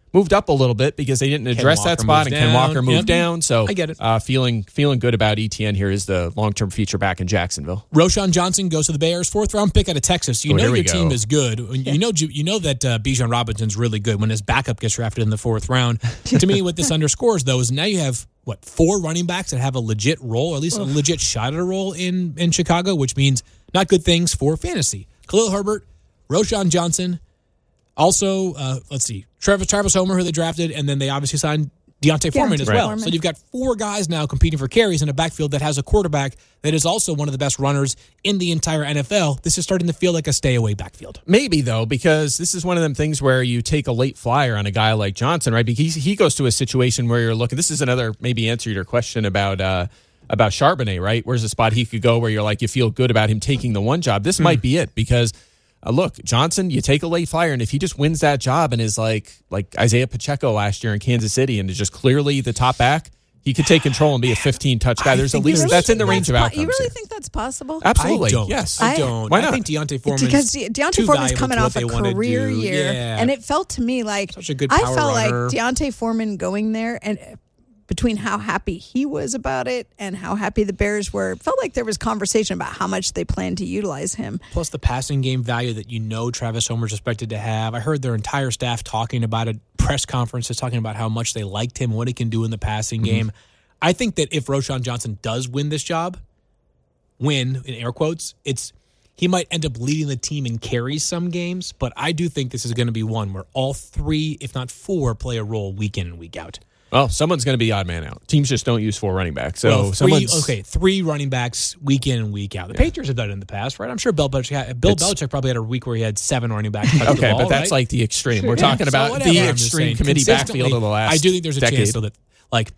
moved up a little bit because they didn't address that Walker spot, moves and Ken down. Walker moved Yep. down. So I get it. Uh, feeling feeling good about Etienne here as the long-term feature back in Jacksonville. Roshan Johnson goes to the Bears, fourth round pick out of Texas. You Oh, know here we your go. team is good. You know you know that uh, Bijan Robinson's really good when his backup gets drafted in the fourth round. To me, what this underscores though is now you have what four running backs that have a legit role, or at least a legit shot at a role in in Chicago, which means not good things for fantasy. Khalil Herbert, Roshan Johnson, also uh, let's see, Travis Travis Homer, who they drafted, and then they obviously signed Deontay Foreman as Deontay well. Foreman. So you've got four guys now competing for carries in a backfield that has a quarterback that is also one of the best runners in the entire N F L. This is starting to feel like a stay-away backfield. Maybe, though, because this is one of them things where you take a late flyer on a guy like Johnson, right? Because he goes to a situation where you're looking. This is another maybe answer to your question about uh, about Charbonnet, right? Where's the spot he could go where you're like, you feel good about him taking the one job? This might be it because uh, look, Johnson, you take a late flyer, and if he just wins that job and is like like Isaiah Pacheco last year in Kansas City and is just clearly the top back, he could take control and be a fifteen touch guy. There's at least Really that's in the think range of that's po- outcomes. You really here. think that's possible? Absolutely, I don't. yes. I I- don't. Why I not? think Deontay Foreman Because Deontay Foreman's coming off a career year, Yeah. and it felt to me like Such a good I power felt runner. like Deontay Foreman going there, and between how happy he was about it and how happy the Bears were, it felt like there was conversation about how much they planned to utilize him. Plus the passing game value that you know Travis Homer's expected to have. I heard their entire staff talking about it, press conferences talking about how much they liked him, what he can do in the passing Mm-hmm. game. I think that if Roshan Johnson does win this job, win in air quotes, it's he might end up leading the team in carries some games, but I do think this is going to be one where all three, if not four, play a role week in and week out. Well, someone's going to be odd man out. Teams just don't use four running backs. So Well, three, someone's okay, three running backs week in and week out. The Patriots have done it in the past, right? I'm sure Bill Belichick, had, Bill It's- Belichick probably had a week where he had seven running backs. touch the Okay, ball, but that's right? like the extreme. We're Yeah, talking so about whatever, the I'm just extreme saying, committee consistently, backfield of the last I do think there's a decade. chance, though, that, like,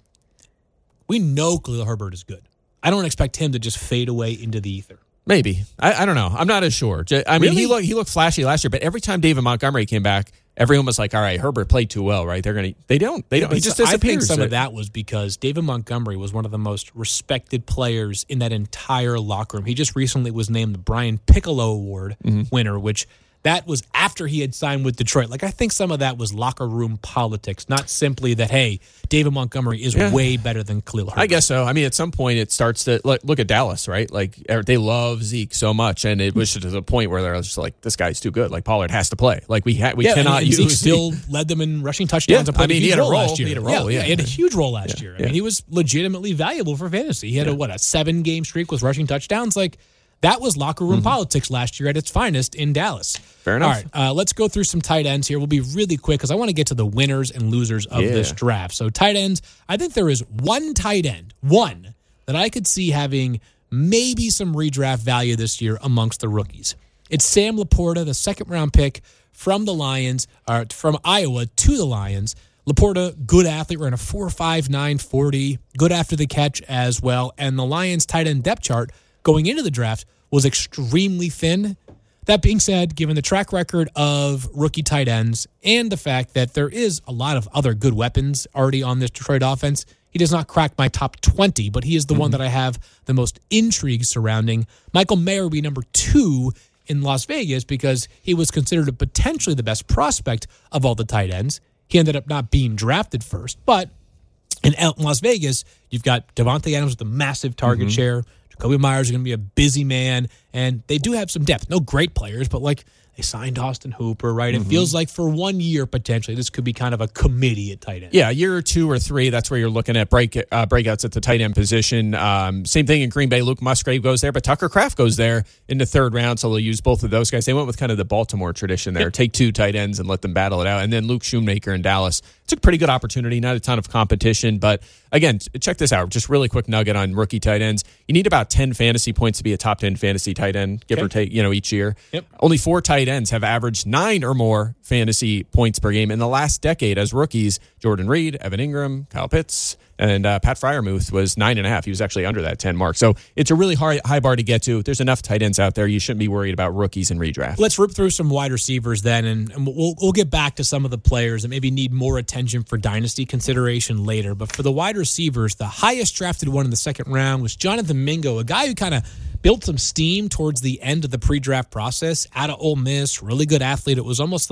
we know Khalil Herbert is good. I don't expect him to just fade away into the ether. Maybe. I, I don't know. I'm not as sure. J- I mean, Really? he looked he looked flashy last year, but every time David Montgomery came back, everyone was like, "All right, Herbert played too well, right? They're gonna." They don't. They don't. He just disappears. I think some of that was because David Montgomery was one of the most respected players in that entire locker room. He just recently was named the Brian Piccolo Award Mm-hmm. winner, which that was after he had signed with Detroit. Like, I think some of that was locker room politics, not simply that, hey, David Montgomery is Yeah. way better than Khalil Herbert. I guess so. I mean, at some point, it starts to look, look at Dallas, right? Like er, they love Zeke so much, and it was to the point where they're just like, "This guy's too good. Like Pollard has to play. Like we ha- we yeah, cannot and, and use." Zeke still led them in rushing touchdowns Yeah, and played I mean, a he huge had a role role. last year. He had a role, yeah. he had a huge role last Yeah, year. I yeah. mean, he was legitimately valuable for fantasy. He had a what a seven game streak with rushing touchdowns. Like, that was locker room politics last year at its finest in Dallas. Fair enough. All right, uh, let's go through some tight ends here. We'll be really quick because I want to get to the winners and losers of Yeah. this draft. So tight ends, I think there is one tight end, one, that I could see having maybe some redraft value this year amongst the rookies. It's Sam Laporta, the second round pick from the Lions, or from Iowa to the Lions. Laporta, good athlete, ran a four five nine forty, good after the catch as well. And the Lions tight end depth chart going into the draft was extremely thin. That being said, given the track record of rookie tight ends and the fact that there is a lot of other good weapons already on this Detroit offense, he does not crack my top twenty, but he is the one that I have the most intrigue surrounding. Michael Mayer would be number two in Las Vegas because he was considered potentially the best prospect of all the tight ends. He ended up not being drafted first, but in Las Vegas, you've got Devontae Adams with a massive target share. Jacoby Myers is going to be a busy man, and they do have some depth. No great players, but like they signed Austin Hooper, right? It feels like for one year potentially, this could be kind of a committee at tight end. Yeah, a year or two or three, that's where you're looking at break uh, breakouts at the tight end position. Um, same thing in Green Bay. Luke Musgrave goes there, but Tucker Kraft goes there in the third round, so they'll use both of those guys. They went with kind of the Baltimore tradition there. Take two tight ends and let them battle it out. And then Luke Shoemaker in Dallas. It's a pretty good opportunity, not a ton of competition, but again, check this out. Just really quick nugget on rookie tight ends. You need about ten fantasy points to be a top ten fantasy tight end, give Okay. or take, you know, each year. Yep. Only four tight ends have averaged nine or more fantasy points per game in the last decade as rookies. Jordan Reed, Evan Ingram, Kyle Pitts, and uh, Pat Freiermuth was nine and a half. He was actually under that ten mark. So it's a really hard, high bar to get to. There's enough tight ends out there. You shouldn't be worried about rookies in redraft. Let's rip through some wide receivers then, and, and we'll we'll get back to some of the players that maybe need more attention for dynasty consideration later. But for the wide receivers, the highest drafted one in the second round was Jonathan Mingo, a guy who kind of built some steam towards the end of the pre-draft process out of Ole Miss, really good athlete. It was almost like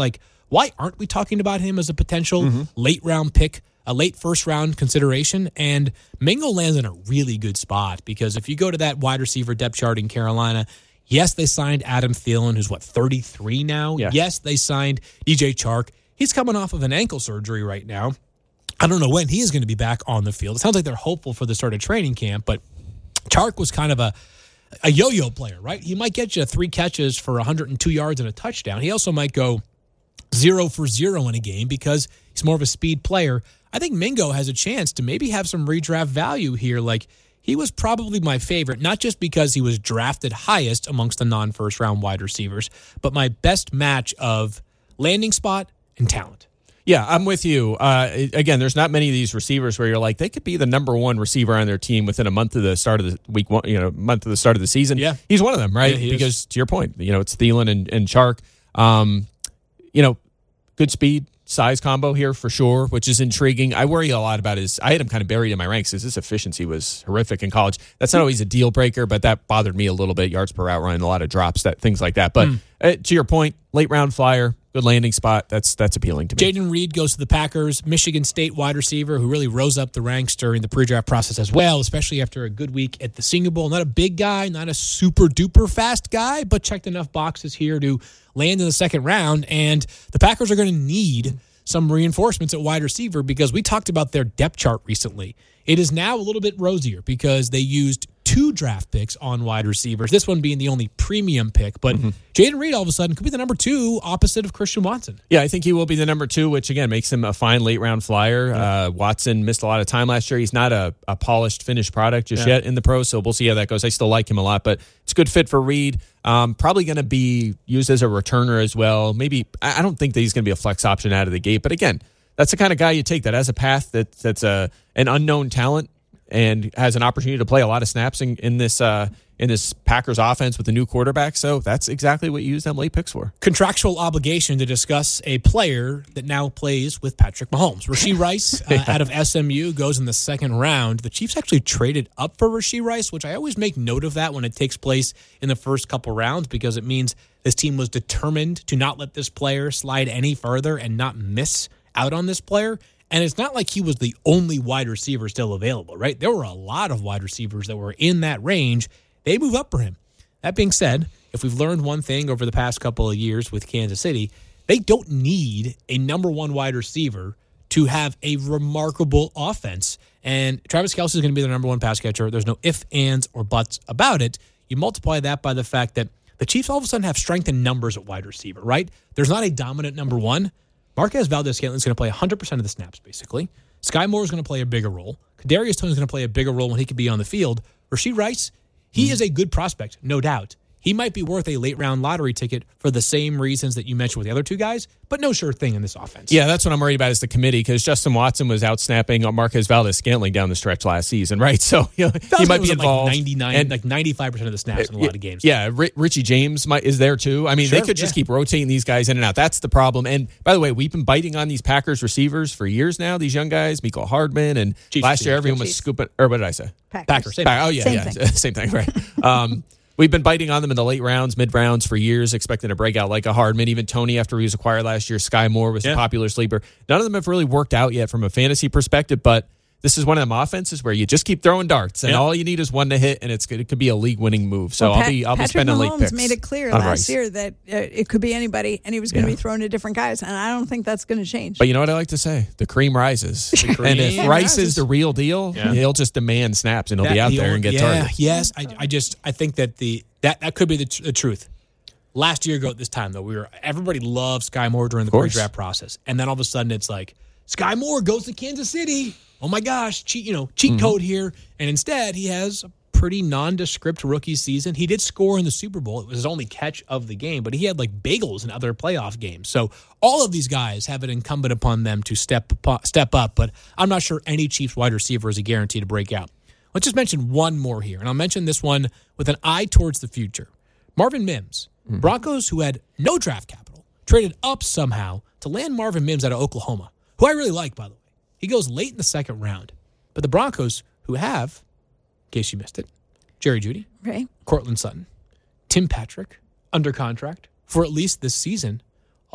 why aren't we talking about him as a potential Mm-hmm. late round pick, a late first round consideration? And Mingo lands in a really good spot because if you go to that wide receiver depth chart in Carolina, yes, they signed Adam Thielen, who's what, thirty-three now? Yeah. Yes, they signed D J Chark. He's coming off of an ankle surgery right now. I don't know when he is going to be back on the field. It sounds like they're hopeful for the start of training camp, but Chark was kind of a a yo-yo player, right? He might get you three catches for one hundred two yards and a touchdown. He also might go zero for zero in a game because he's more of a speed player. I think Mingo has a chance to maybe have some redraft value here. Like, he was probably my favorite, not just because he was drafted highest amongst the non-first round wide receivers, but my best match of landing spot and talent. Yeah, I'm with you. Uh, again, there's not many of these receivers where you're like, they could be the number one receiver on their team within a month of the start of the week one, you know, month of the start of the season. Yeah. He's one of them, right? Yeah, he because is. to your point, you know, it's Thielen and, and Chark. Um, you know, good speed, size combo here for sure, which is intriguing. I worry a lot about his, I had him kind of buried in my ranks because his efficiency was horrific in college. That's not always a deal breaker, but that bothered me a little bit. Yards per route run, a lot of drops, that things like that. But Mm. uh, to your point, late round flyer, good landing spot. That's that's appealing to me. Jaden Reed goes to the Packers, Michigan State wide receiver who really rose up the ranks during the pre-draft process as well, especially after a good week at the Senior Bowl. Not a big guy, not a super duper fast guy, but checked enough boxes here to land in the second round. And the Packers are going to need some reinforcements at wide receiver because we talked about their depth chart recently. It is now a little bit rosier because they used two draft picks on wide receivers, this one being the only premium pick. But mm-hmm. Jaden Reed all of a sudden could be the number two opposite of Christian Watson. Yeah, I think he will be the number two, which again makes him a fine late round flyer. Yeah. Uh, Watson missed a lot of time last year. He's not a, a polished, finished product just yeah. yet in the pros, so we'll see how that goes. I still like him a lot, but it's a good fit for Reed. Um, probably going to be used as a returner as well. Maybe, I don't think that he's going to be a flex option out of the gate, but again, that's the kind of guy you take that has a path that that's a an unknown talent and has an opportunity to play a lot of snaps in, in this uh, in this Packers offense with a new quarterback. So that's exactly what you use them late picks for. Contractual obligation to discuss a player that now plays with Patrick Mahomes. Rashee Rice uh, out of S M U goes in the second round. The Chiefs actually traded up for Rashee Rice, which I always make note of that when it takes place in the first couple rounds because it means this team was determined to not let this player slide any further and not miss out on this player. And it's not like he was the only wide receiver still available, right? There were a lot of wide receivers that were in that range. They move up for him. That being said, if we've learned one thing over the past couple of years with Kansas City, they don't need a number one wide receiver to have a remarkable offense. And Travis Kelce is going to be the number one pass catcher. There's no ifs, ands, or buts about it. You multiply that by the fact that the Chiefs all of a sudden have strength in numbers at wide receiver, right? There's not a dominant number one. Marquez Valdez-Scantling is going to play one hundred percent of the snaps, basically. Sky Moore is going to play a bigger role. Kadarius Toney is going to play a bigger role when he could be on the field. Rashee Rice, he mm. is a good prospect, no doubt. He might be worth a late-round lottery ticket for the same reasons that you mentioned with the other two guys, but no sure thing in this offense. Yeah, that's what I'm worried about is the committee because Justin Watson was out snapping Marquez Valdez-Scantling down the stretch last season, right? So you know, he might be involved. Like ninety-nine, and, like ninety-five percent of the snaps in a lot of games. Yeah, R- Richie James might, is there too. I mean, sure, they could just yeah. keep rotating these guys in and out. That's the problem. And by the way, we've been biting on these Packers receivers for years now, these young guys, Mecole Hardman, and Chiefs, last Chiefs, year everyone Chiefs. was scooping, or what did I say? Packers. Packers. Same Pack, oh, yeah, same yeah. Thing. Same thing, right. um, We've been biting on them in the late rounds, mid rounds for years, expecting to break out like a Hardman. Even Toney, after he was acquired last year, Sky Moore was yeah. a popular sleeper. None of them have really worked out yet from a fantasy perspective, but this is one of them offenses where you just keep throwing darts, and yeah. all you need is one to hit, and it's it could be a league-winning move. So well, I'll be I'll Patrick be spending Mahomes late picks. made it clear on last Rice. year that uh, it could be anybody, and he was going to Yeah. be thrown to different guys, and I don't think that's going to change. But you know what I like to say? The cream rises. The cream and if Rice rises. is the real deal, Yeah. he'll just demand snaps, and he'll That- be out the there old- and get yeah, targets. Yes, I, I just I think that the that, that could be the, tr- the truth. Last year ago at this time, though, we were everybody loved Sky Moore during the course. pre-draft process, and then all of a sudden it's like Sky Moore goes to Kansas City. Oh my gosh, cheat you know cheat Mm-hmm. code here, and instead he has a pretty nondescript rookie season. He did score in the Super Bowl; it was his only catch of the game, but he had like bagels in other playoff games. So all of these guys have it incumbent upon them to step step up. But I'm not sure any Chiefs wide receiver is a guarantee to break out. Let's just mention one more here, and I'll mention this one with an eye towards the future. Marvin Mims, mm-hmm. Broncos, who had no draft capital, traded up somehow to land Marvin Mims out of Oklahoma, who I really like, by the way. He goes late in the second round. But the Broncos, who have, in case you missed it, Jerry Jeudy, right? Cortland Sutton, Tim Patrick, under contract for at least this season,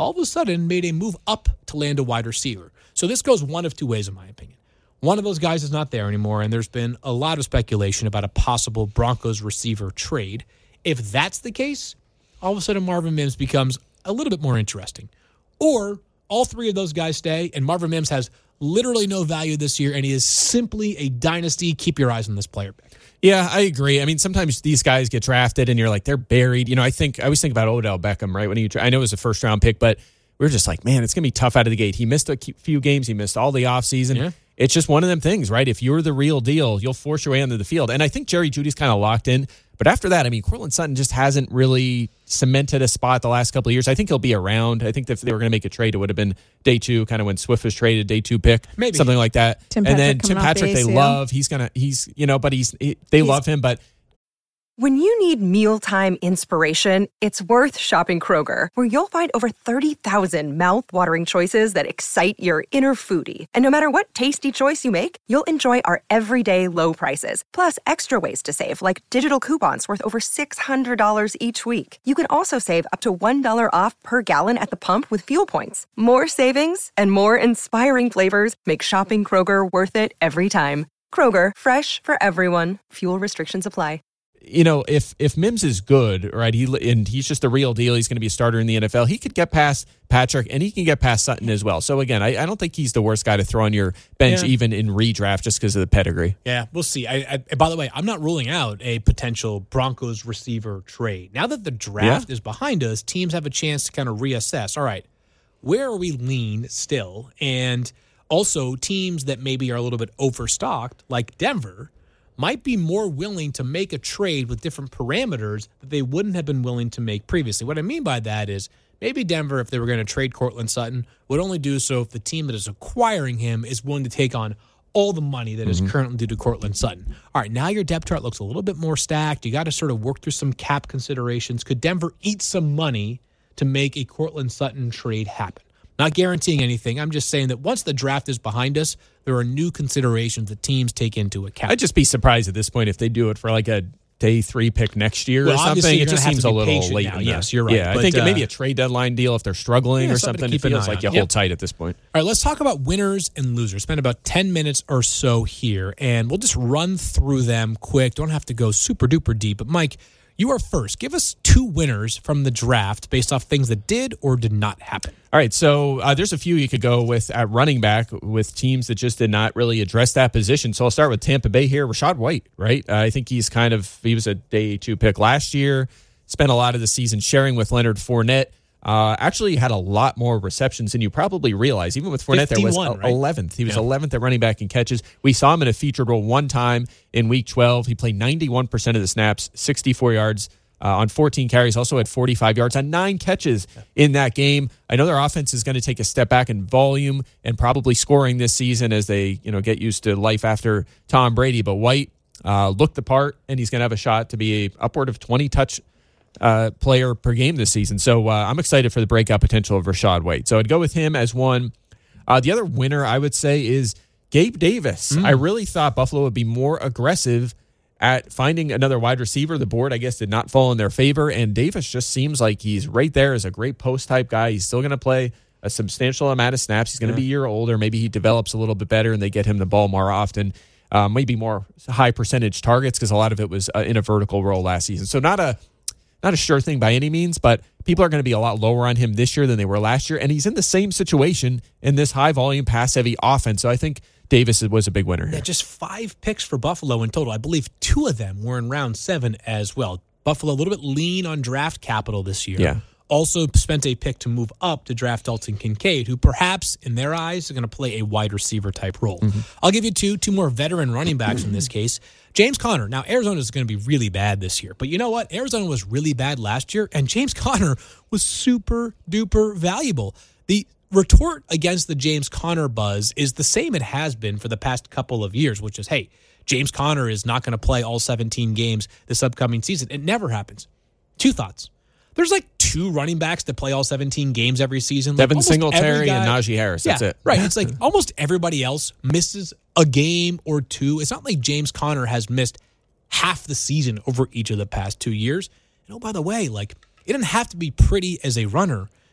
all of a sudden made a move up to land a wide receiver. So this goes one of two ways, in my opinion. One of those guys is not there anymore, and there's been a lot of speculation about a possible Broncos receiver trade. If that's the case, all of a sudden Marvin Mims becomes a little bit more interesting. Or all three of those guys stay, and Marvin Mims has literally no value this year, and he is simply a dynasty. Keep your eyes on this player back. Yeah, I agree. I mean, sometimes these guys get drafted, and you're like, they're buried. You know, I think I always think about Odell Beckham, right? When he, I know it was a first round pick, but we were just like, man, it's gonna be tough out of the gate. He missed a few games. He missed all the offseason. Yeah. It's just one of them things, right? If you're the real deal, you'll force your way onto the field. And I think Jerry Jeudy's kind of locked in. But after that, I mean, Courtland Sutton just hasn't really cemented a spot the last couple of years. I think he'll be around. I think that if they were going to make a trade, it would have been day two, kind of when Swift was traded, day two pick, maybe something like that. Tim and Patrick then Tim Patrick, they love. He's gonna, he's, you know, but he's, he, they He's- love him, but. When you need mealtime inspiration, it's worth shopping Kroger, where you'll find over thirty thousand mouth-watering choices that excite your inner foodie. And no matter what tasty choice you make, you'll enjoy our everyday low prices, plus extra ways to save, like digital coupons worth over six hundred dollars each week. You can also save up to one dollar off per gallon at the pump with fuel points. More savings and more inspiring flavors make shopping Kroger worth it every time. Kroger, fresh for everyone. Fuel restrictions apply. You know, if if Mims is good, right, he and he's just the real deal, he's going to be a starter in the N F L, he could get past Patrick, and he can get past Sutton as well. So, again, I, I don't think he's the worst guy to throw on your bench, Yeah. even in redraft, just because of the pedigree. Yeah, we'll see. I, I, by the way, I'm not ruling out a potential Broncos receiver trade. Now that the draft Yeah. is behind us, teams have a chance to kind of reassess. All right, where are we lean still? And also, teams that maybe are a little bit overstocked, like Denver, might be more willing to make a trade with different parameters that they wouldn't have been willing to make previously. What I mean by that is maybe Denver, if they were going to trade Courtland Sutton, would only do so if the team that is acquiring him is willing to take on all the money that Mm-hmm. is currently due to Courtland Sutton. All right, now your depth chart looks a little bit more stacked. You got to sort of work through some cap considerations. Could Denver eat some money to make a Courtland Sutton trade happen? Not guaranteeing anything. I'm just saying that once the draft is behind us, there are new considerations that teams take into account. I'd just be surprised at this point if they do it for like a day three pick next year Well, or obviously something. you're It just gonna have seems to a be little patient late. now. in Yes, that. you're right. Yeah, But, I think uh, maybe a trade deadline deal if they're struggling yeah, or something to something. It keep an feels eye like on. you Yep. hold tight at this point. All right, let's talk about winners and losers. Spend about ten minutes or so here, and we'll just run through them quick. Don't have to go super duper deep. But, Mike, you are first. Give us two winners from the draft based off things that did or did not happen. All right, so uh, there's a few you could go with at running back with teams that just did not really address that position. So I'll start with Tampa Bay here. Rashad White, right? Uh, I think he's kind of, he was a day two pick last year, spent a lot of the season sharing with Leonard Fournette. Uh, actually had a lot more receptions than you probably realize. Even with Fournette, there was fifty-one, right? eleventh. He was Yeah. eleventh at running back in catches. We saw him in a featured role one time in week twelve. He played ninety-one percent of the snaps, sixty-four yards uh, on fourteen carries, also had forty-five yards on nine catches in that game. I know their offense is going to take a step back in volume and probably scoring this season as they, you know, get used to life after Tom Brady. But White uh, looked the part, and he's going to have a shot to be a upward of twenty touch uh, player per game this season. So uh, I'm excited for the breakout potential of Rashad White. So I'd go with him as one. Uh, the other winner, I would say, is Gabe Davis. Mm. I really thought Buffalo would be more aggressive at finding another wide receiver. The board, I guess, did not fall in their favor, and Davis just seems like he's right there as a great post-type guy. He's still going to play a substantial amount of snaps. He's going to Yeah. be a year older. Maybe he develops a little bit better, and they get him the ball more often. Uh, maybe more high percentage targets because a lot of it was uh, in a vertical role last season. So not a not a sure thing by any means, but people are going to be a lot lower on him this year than they were last year, and he's in the same situation in this high-volume, pass-heavy offense. So I think Davis was a big winner here. Yeah, just five picks for Buffalo in total. I believe two of them were in round seven as well. Buffalo a little bit lean on draft capital this year. Yeah. Also spent a pick to move up to draft Dalton Kincaid, who perhaps, in their eyes, is going to play a wide receiver type role. Mm-hmm. I'll give you two, two more veteran running backs in this case. James Conner. Now, Arizona is going to be really bad this year. But you know what? Arizona was really bad last year, and James Conner was super duper valuable. The retort against the James Conner buzz is the same it has been for the past couple of years, which is, hey, James Conner is not going to play all seventeen games this upcoming season. It never happens. Two thoughts. There's like two running backs that play all seventeen games every season. Like Devin almost Singletary every guy- and Najee Harris. That's yeah, it. Right. It's like almost everybody else misses a game or two. It's not like James Conner has missed half the season over each of the past two years. And oh, by the way, like it didn't have to be pretty as a runner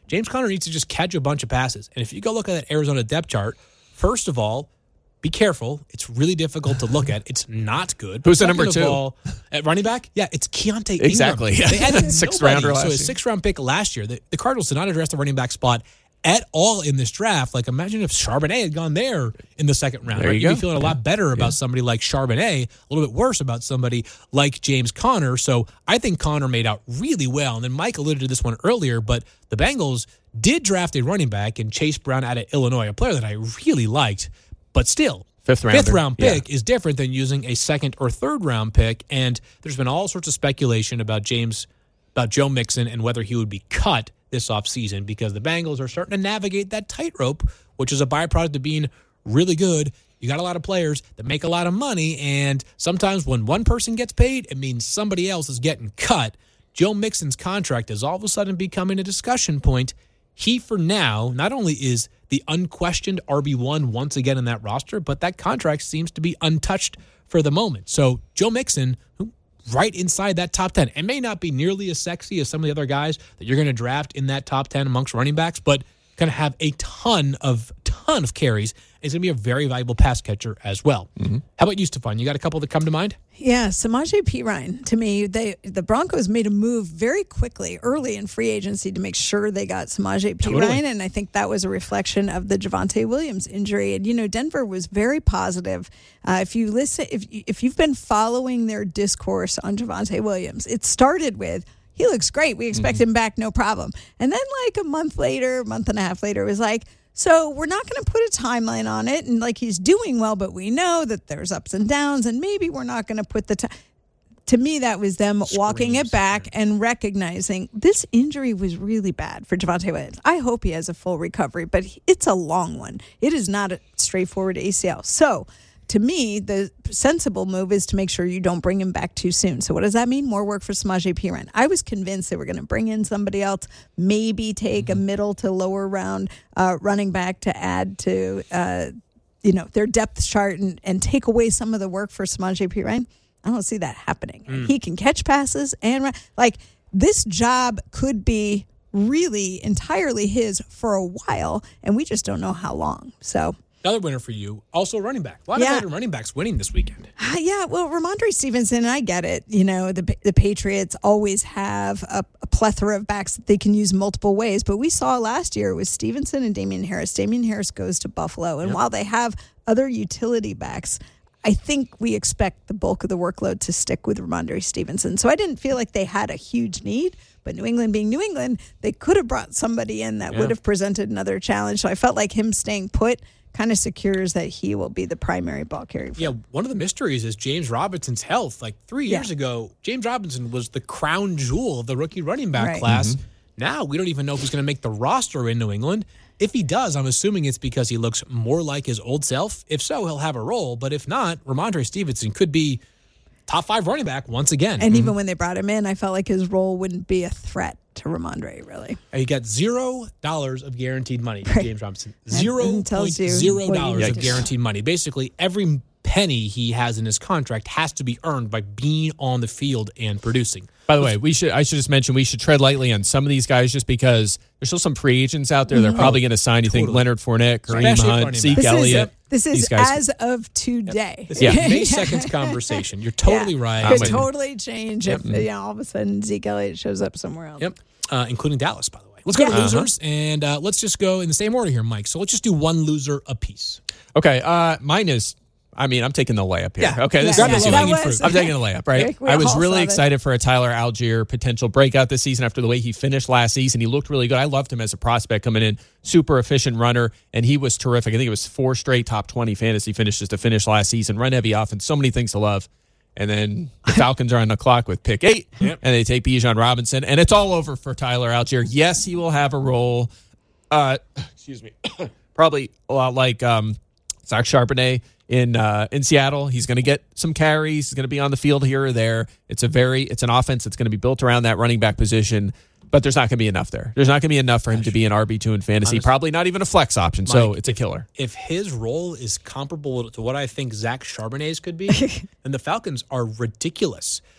James Conner needs to just catch a bunch of passes. And if you go look at that Arizona depth chart, first of all, be careful. It's really difficult to look at. It's not good. Who's the Second number of two? All, at running back? Yeah, it's Keontae Ingram. Exactly. Yeah. They had Sixth nobody. rounder last So a year. sixth round pick last year. The, the Cardinals did not address the running back spot at all in this draft. Like, imagine if Charbonnet had gone there in the second round. There right? you You'd go. be feeling a lot better about somebody like Charbonnet, a little bit worse about somebody like James Conner. So I think Conner made out really well. And then Mike alluded to this one earlier, but the Bengals did draft a running back in Chase Brown out of Illinois, a player that I really liked, but still. Fifth rounder. Fifth round pick Yeah. is different than using a second or third round pick. And there's been all sorts of speculation about James, about Joe Mixon and whether he would be cut this offseason because the Bengals are starting to navigate that tightrope, which is a byproduct of being really good. You got a lot of players that make a lot of money. And sometimes when one person gets paid, it means somebody else is getting cut. Joe Mixon's contract is all of a sudden becoming a discussion point. He, for now, not only is the unquestioned R B one once again in that roster, but that contract seems to be untouched for the moment. So Joe Mixon, who right inside that top ten, and may not be nearly as sexy as some of the other guys that you're going to draft in that top ten amongst running backs, but going to have a ton of ton of carries. He's going to be a very valuable pass catcher as well. Mm-hmm. How about you, Stephon? You got a couple that come to mind? Yeah, Samaje Perine. To me, they the Broncos made a move very quickly, early in free agency, to make sure they got Samaje Perine, Totally. and I think that was a reflection of the Javonte Williams injury. And you know, Denver was very positive. Uh, if you listen, if if you've been following their discourse on Javonte Williams, it started with, he looks great. We expect mm-hmm. him back, no problem. And then like a month later, month and a half later, it was like, so we're not going to put a timeline on it. And like, he's doing well, but we know that there's ups and downs, and maybe we're not going to put the time. To me, that was them Screams. walking it back and recognizing this injury was really bad for Javonte Williams. I hope he has a full recovery, but it's a long one. It is not a straightforward A C L. So to me, the sensible move is to make sure you don't bring him back too soon. So what does that mean? More work for Samaje Perine. I was convinced they were going to bring in somebody else, maybe take mm-hmm. a middle to lower round uh, running back to add to uh, you know, their depth chart and, and take away some of the work for Samaje Perine. I don't see that happening. Mm. He can catch passes and run. Like, this job could be really entirely his for a while, and we just don't know how long. So another winner for you, also running back. A lot yeah. of veteran running backs winning this weekend. Uh, yeah, well, Ramondre Stevenson, I get it. You know, the the Patriots always have a, a plethora of backs that they can use multiple ways. But we saw last year with Stevenson and Damian Harris. Damian Harris goes to Buffalo. And yep. while they have other utility backs, I think we expect the bulk of the workload to stick with Ramondre Stevenson. So I didn't feel like they had a huge need. But New England being New England, they could have brought somebody in that yeah. would have presented another challenge. So I felt like him staying put kind of secures that he will be the primary ball carrier. Yeah, one of the mysteries is James Robinson's health. Like three years yeah. ago, James Robinson was the crown jewel of the rookie running back Right. class. Mm-hmm. Now we don't even know if he's going to make the roster in New England. If he does, I'm assuming it's because he looks more like his old self. If so, he'll have a role. But if not, Ramondre Stevenson could be top five running back once again. And mm-hmm. even when they brought him in, I felt like his role wouldn't be a threat to Ramondre, really. He got zero dollars of guaranteed money from Right. James Robinson. Zero point tells you zero what you dollars need of to guaranteed money. Basically, every penny he has in his contract has to be earned by being on the field and producing. By the way, we should I should just mention we should tread lightly on some of these guys just because there's still some free agents out there. They're Mm-hmm. probably going to sign. You think Totally. Leonard Fournette, Kareem Especially running Hunt, back. Zeke This is- Elliott. This is These guys- as of today. This Yeah. is May second's conversation. You're totally Yeah. right. Could with you. totally change if you know, all of a sudden Zeke Elliott shows up somewhere else. Yep, uh, including Dallas, by the way. Let's go to Yeah. losers, and uh, let's just go in the same order here, Mike. So let's just do one loser apiece. Okay, uh, mine is. I mean, I'm taking the layup here. Yeah. Okay, this Grab is the easy. low-hanging That was- fruit. I'm taking a layup, right? We I was all really saw that. excited for a Tyler Algier potential breakout this season after the way he finished last season. He looked really good. I loved him as a prospect coming in, super efficient runner, and he was terrific. I think it was four straight top twenty fantasy finishes to finish last season. Run heavy offense, so many things to love. And then the Falcons are on the clock with pick eight, Yep. and they take Bijan Robinson, and it's all over for Tyler Algier. Yes, he will have a role. Uh, excuse me, probably a lot like um, Zach Charbonnet in uh, in Seattle. He's going to get some carries. He's going to be on the field here or there. It's a very it's an offense that's going to be built around that running back position, but there's not going to be enough there. There's not going to be enough for him to be an R B two in fantasy. Honestly. Probably not even a flex option. so Mike, it's a killer. If his role is comparable to what I think Zach Charbonnet's could be, then the Falcons are ridiculous.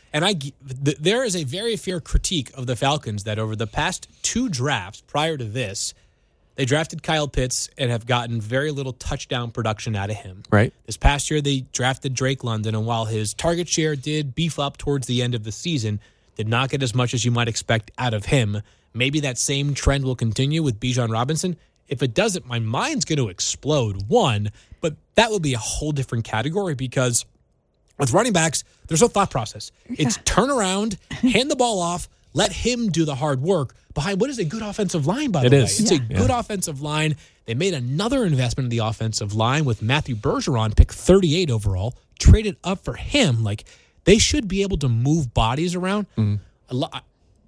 And I, th- there is a very fair critique of the Falcons that over the past two drafts prior to this, they drafted Kyle Pitts and have gotten very little touchdown production out of him. Right. This past year, they drafted Drake London, and while his target share did beef up towards the end of the season, did not get as much as you might expect out of him. Maybe that same trend will continue with Bijan Robinson. If it doesn't, my mind's going to explode, one, but that will be a whole different category because with running backs, there's no thought process. It's turn around, hand the ball off, let him do the hard work behind what is a good offensive line, by the It way. is. It's Yeah. a good Yeah. offensive line. They made another investment in the offensive line with Matthew Bergeron, pick thirty-eight overall, traded up for him. Like, they should be able to move bodies around. Mm-hmm. A lot.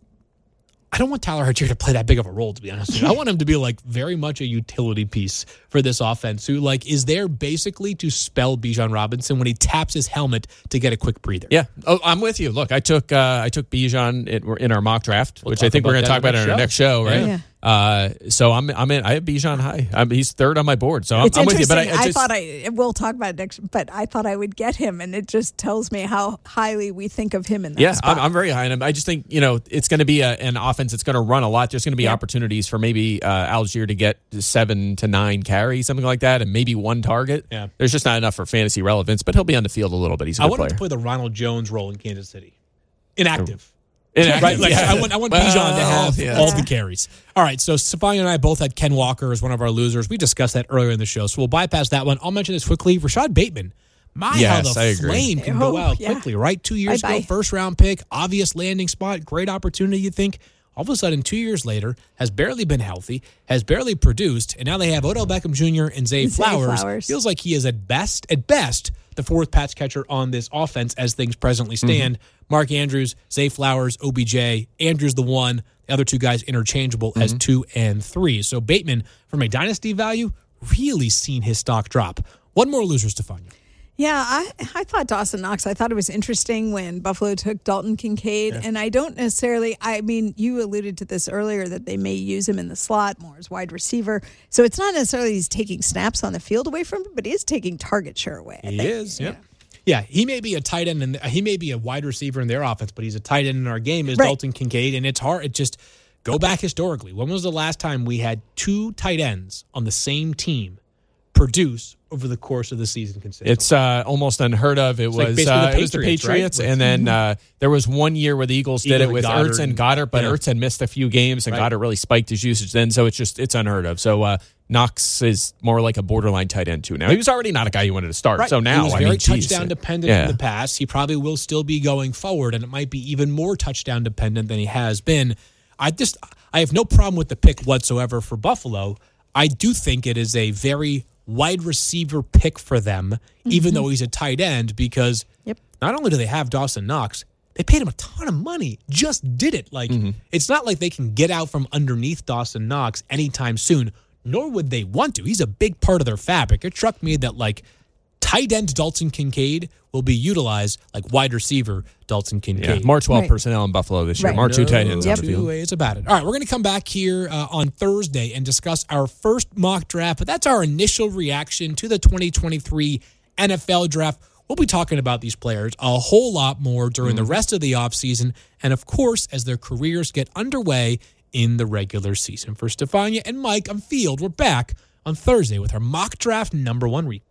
I don't want Tyler Hartier to play that big of a role, to be honest with you. I want him to be like very much a utility piece for this offense who like is there basically to spell Bijan Robinson when he taps his helmet to get a quick breather. Yeah. Oh, I'm with you. Look, I took uh, I took Bijan in, in our mock draft, We'll which I talk think we're about going to that talk in about the in our next show. next show, right? Yeah. Uh, so I'm I'm in. I have Bijan high. I'm, he's third on my board. So I'm, It's I'm with you. interesting. But I, I, I, just, thought I we'll talk about it next, but I thought I would get him, and it just tells me how highly we think of him in that Yeah, spot. I'm, I'm very high on him. I just think, you know, it's going to be a, an offense that's going to run a lot. There's going to be Yeah. opportunities for maybe uh, Algier to get seven to nine carries, something like that, and maybe one target. Yeah. There's just not enough for fantasy relevance, but he'll be on the field a little bit. He's a I good want player. him to play the Ronald Jones role in Kansas City. Inactive. Inactive, Right, like yeah. I want, I want Well, Bijan to have yeah. all the carries. All right, so Stefania and I both had Ken Walker as one of our losers. We discussed that earlier in the show, so we'll bypass that one. I'll mention this quickly. Rashad Bateman. My, Yes, how the I agree. flame can go Oh, out yeah. quickly, right? Two years Bye-bye. ago, first round pick, obvious landing spot, great opportunity, you think. All of a sudden, two years later, has barely been healthy, has barely produced, and now they have Odell Beckham Junior and Zay, Zay Flowers. Flowers. Feels like he is at best, at best, the fourth pass catcher on this offense as things presently stand. Mark Andrews, Zay Flowers, O B J. Andrews the one. The other two guys interchangeable as two and three. So Bateman, from a dynasty value, really seen his stock drop. One more loser, Stefania. Yeah, I, I thought Dawson Knox. I thought it was interesting when Buffalo took Dalton Kincaid. And I don't necessarily, I mean, you alluded to this earlier that they may use him in the slot more as wide receiver. So it's not necessarily he's taking snaps on the field away from him, but he is taking target share away. I He think. is, yeah. Yeah, he may be a tight end and he may be a wide receiver in their offense, but he's a tight end in our game is Right. Dalton Kincaid, and it's hard. It just go back historically. When was the last time we had two tight ends on the same team produce over the course of the season consistently? It's uh, almost unheard of. It like was basically uh, the it was the Patriots, right? Patriots, and then uh, there was one year where the Eagles did Eagles it with and Goddard Ertz and and- Goddard, but yeah. Ertz had missed a few games, and Right. Goddard really spiked his usage then. So it's just it's unheard of. So uh, Knox is more like a borderline tight end too now. He was already not a guy you wanted to start. Right. So now he was I very mean, geez. touchdown dependent Yeah. in the past. He probably will still be going forward, and it might be even more touchdown dependent than he has been. I just I have no problem with the pick whatsoever for Buffalo. I do think it is a very wide receiver pick for them, even though he's a tight end, because Yep. not only do they have Dawson Knox, they paid him a ton of money. Just did it. Like it's not like they can get out from underneath Dawson Knox anytime soon, nor would they want to. He's a big part of their fabric. It struck me that like tight end Dalton Kincaid will be utilized like wide receiver Dalton Yeah, Kincaid. more twelve Right. personnel in Buffalo this year. Right. More two tight ends No on the two field. ways about it. All right, we're going to come back here uh, on Thursday and discuss our first mock draft, but that's our initial reaction to the twenty twenty-three N F L draft. We'll be talking about these players a whole lot more during the rest of the offseason and, of course, as their careers get underway in the regular season. For Stefania and Mike on Field, we're back on Thursday with our mock draft number one recap.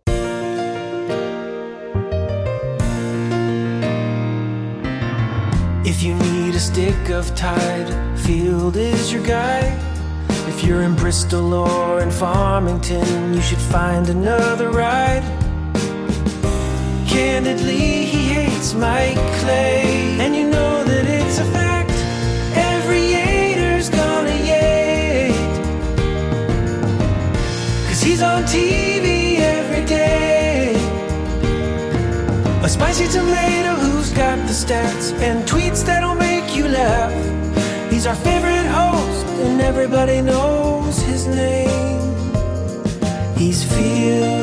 If you need a stick of Tide, Field is your guy. If you're in Bristol or in Farmington, you should find another ride. Candidly, he hates Mike Clay, and you know that it's a fact. Every Yater's gonna Yate, 'cause he's on T V every day. A spicy tomato who's got the stats and tweets that'll make you laugh. He's our favorite host and everybody knows his name. He's Field.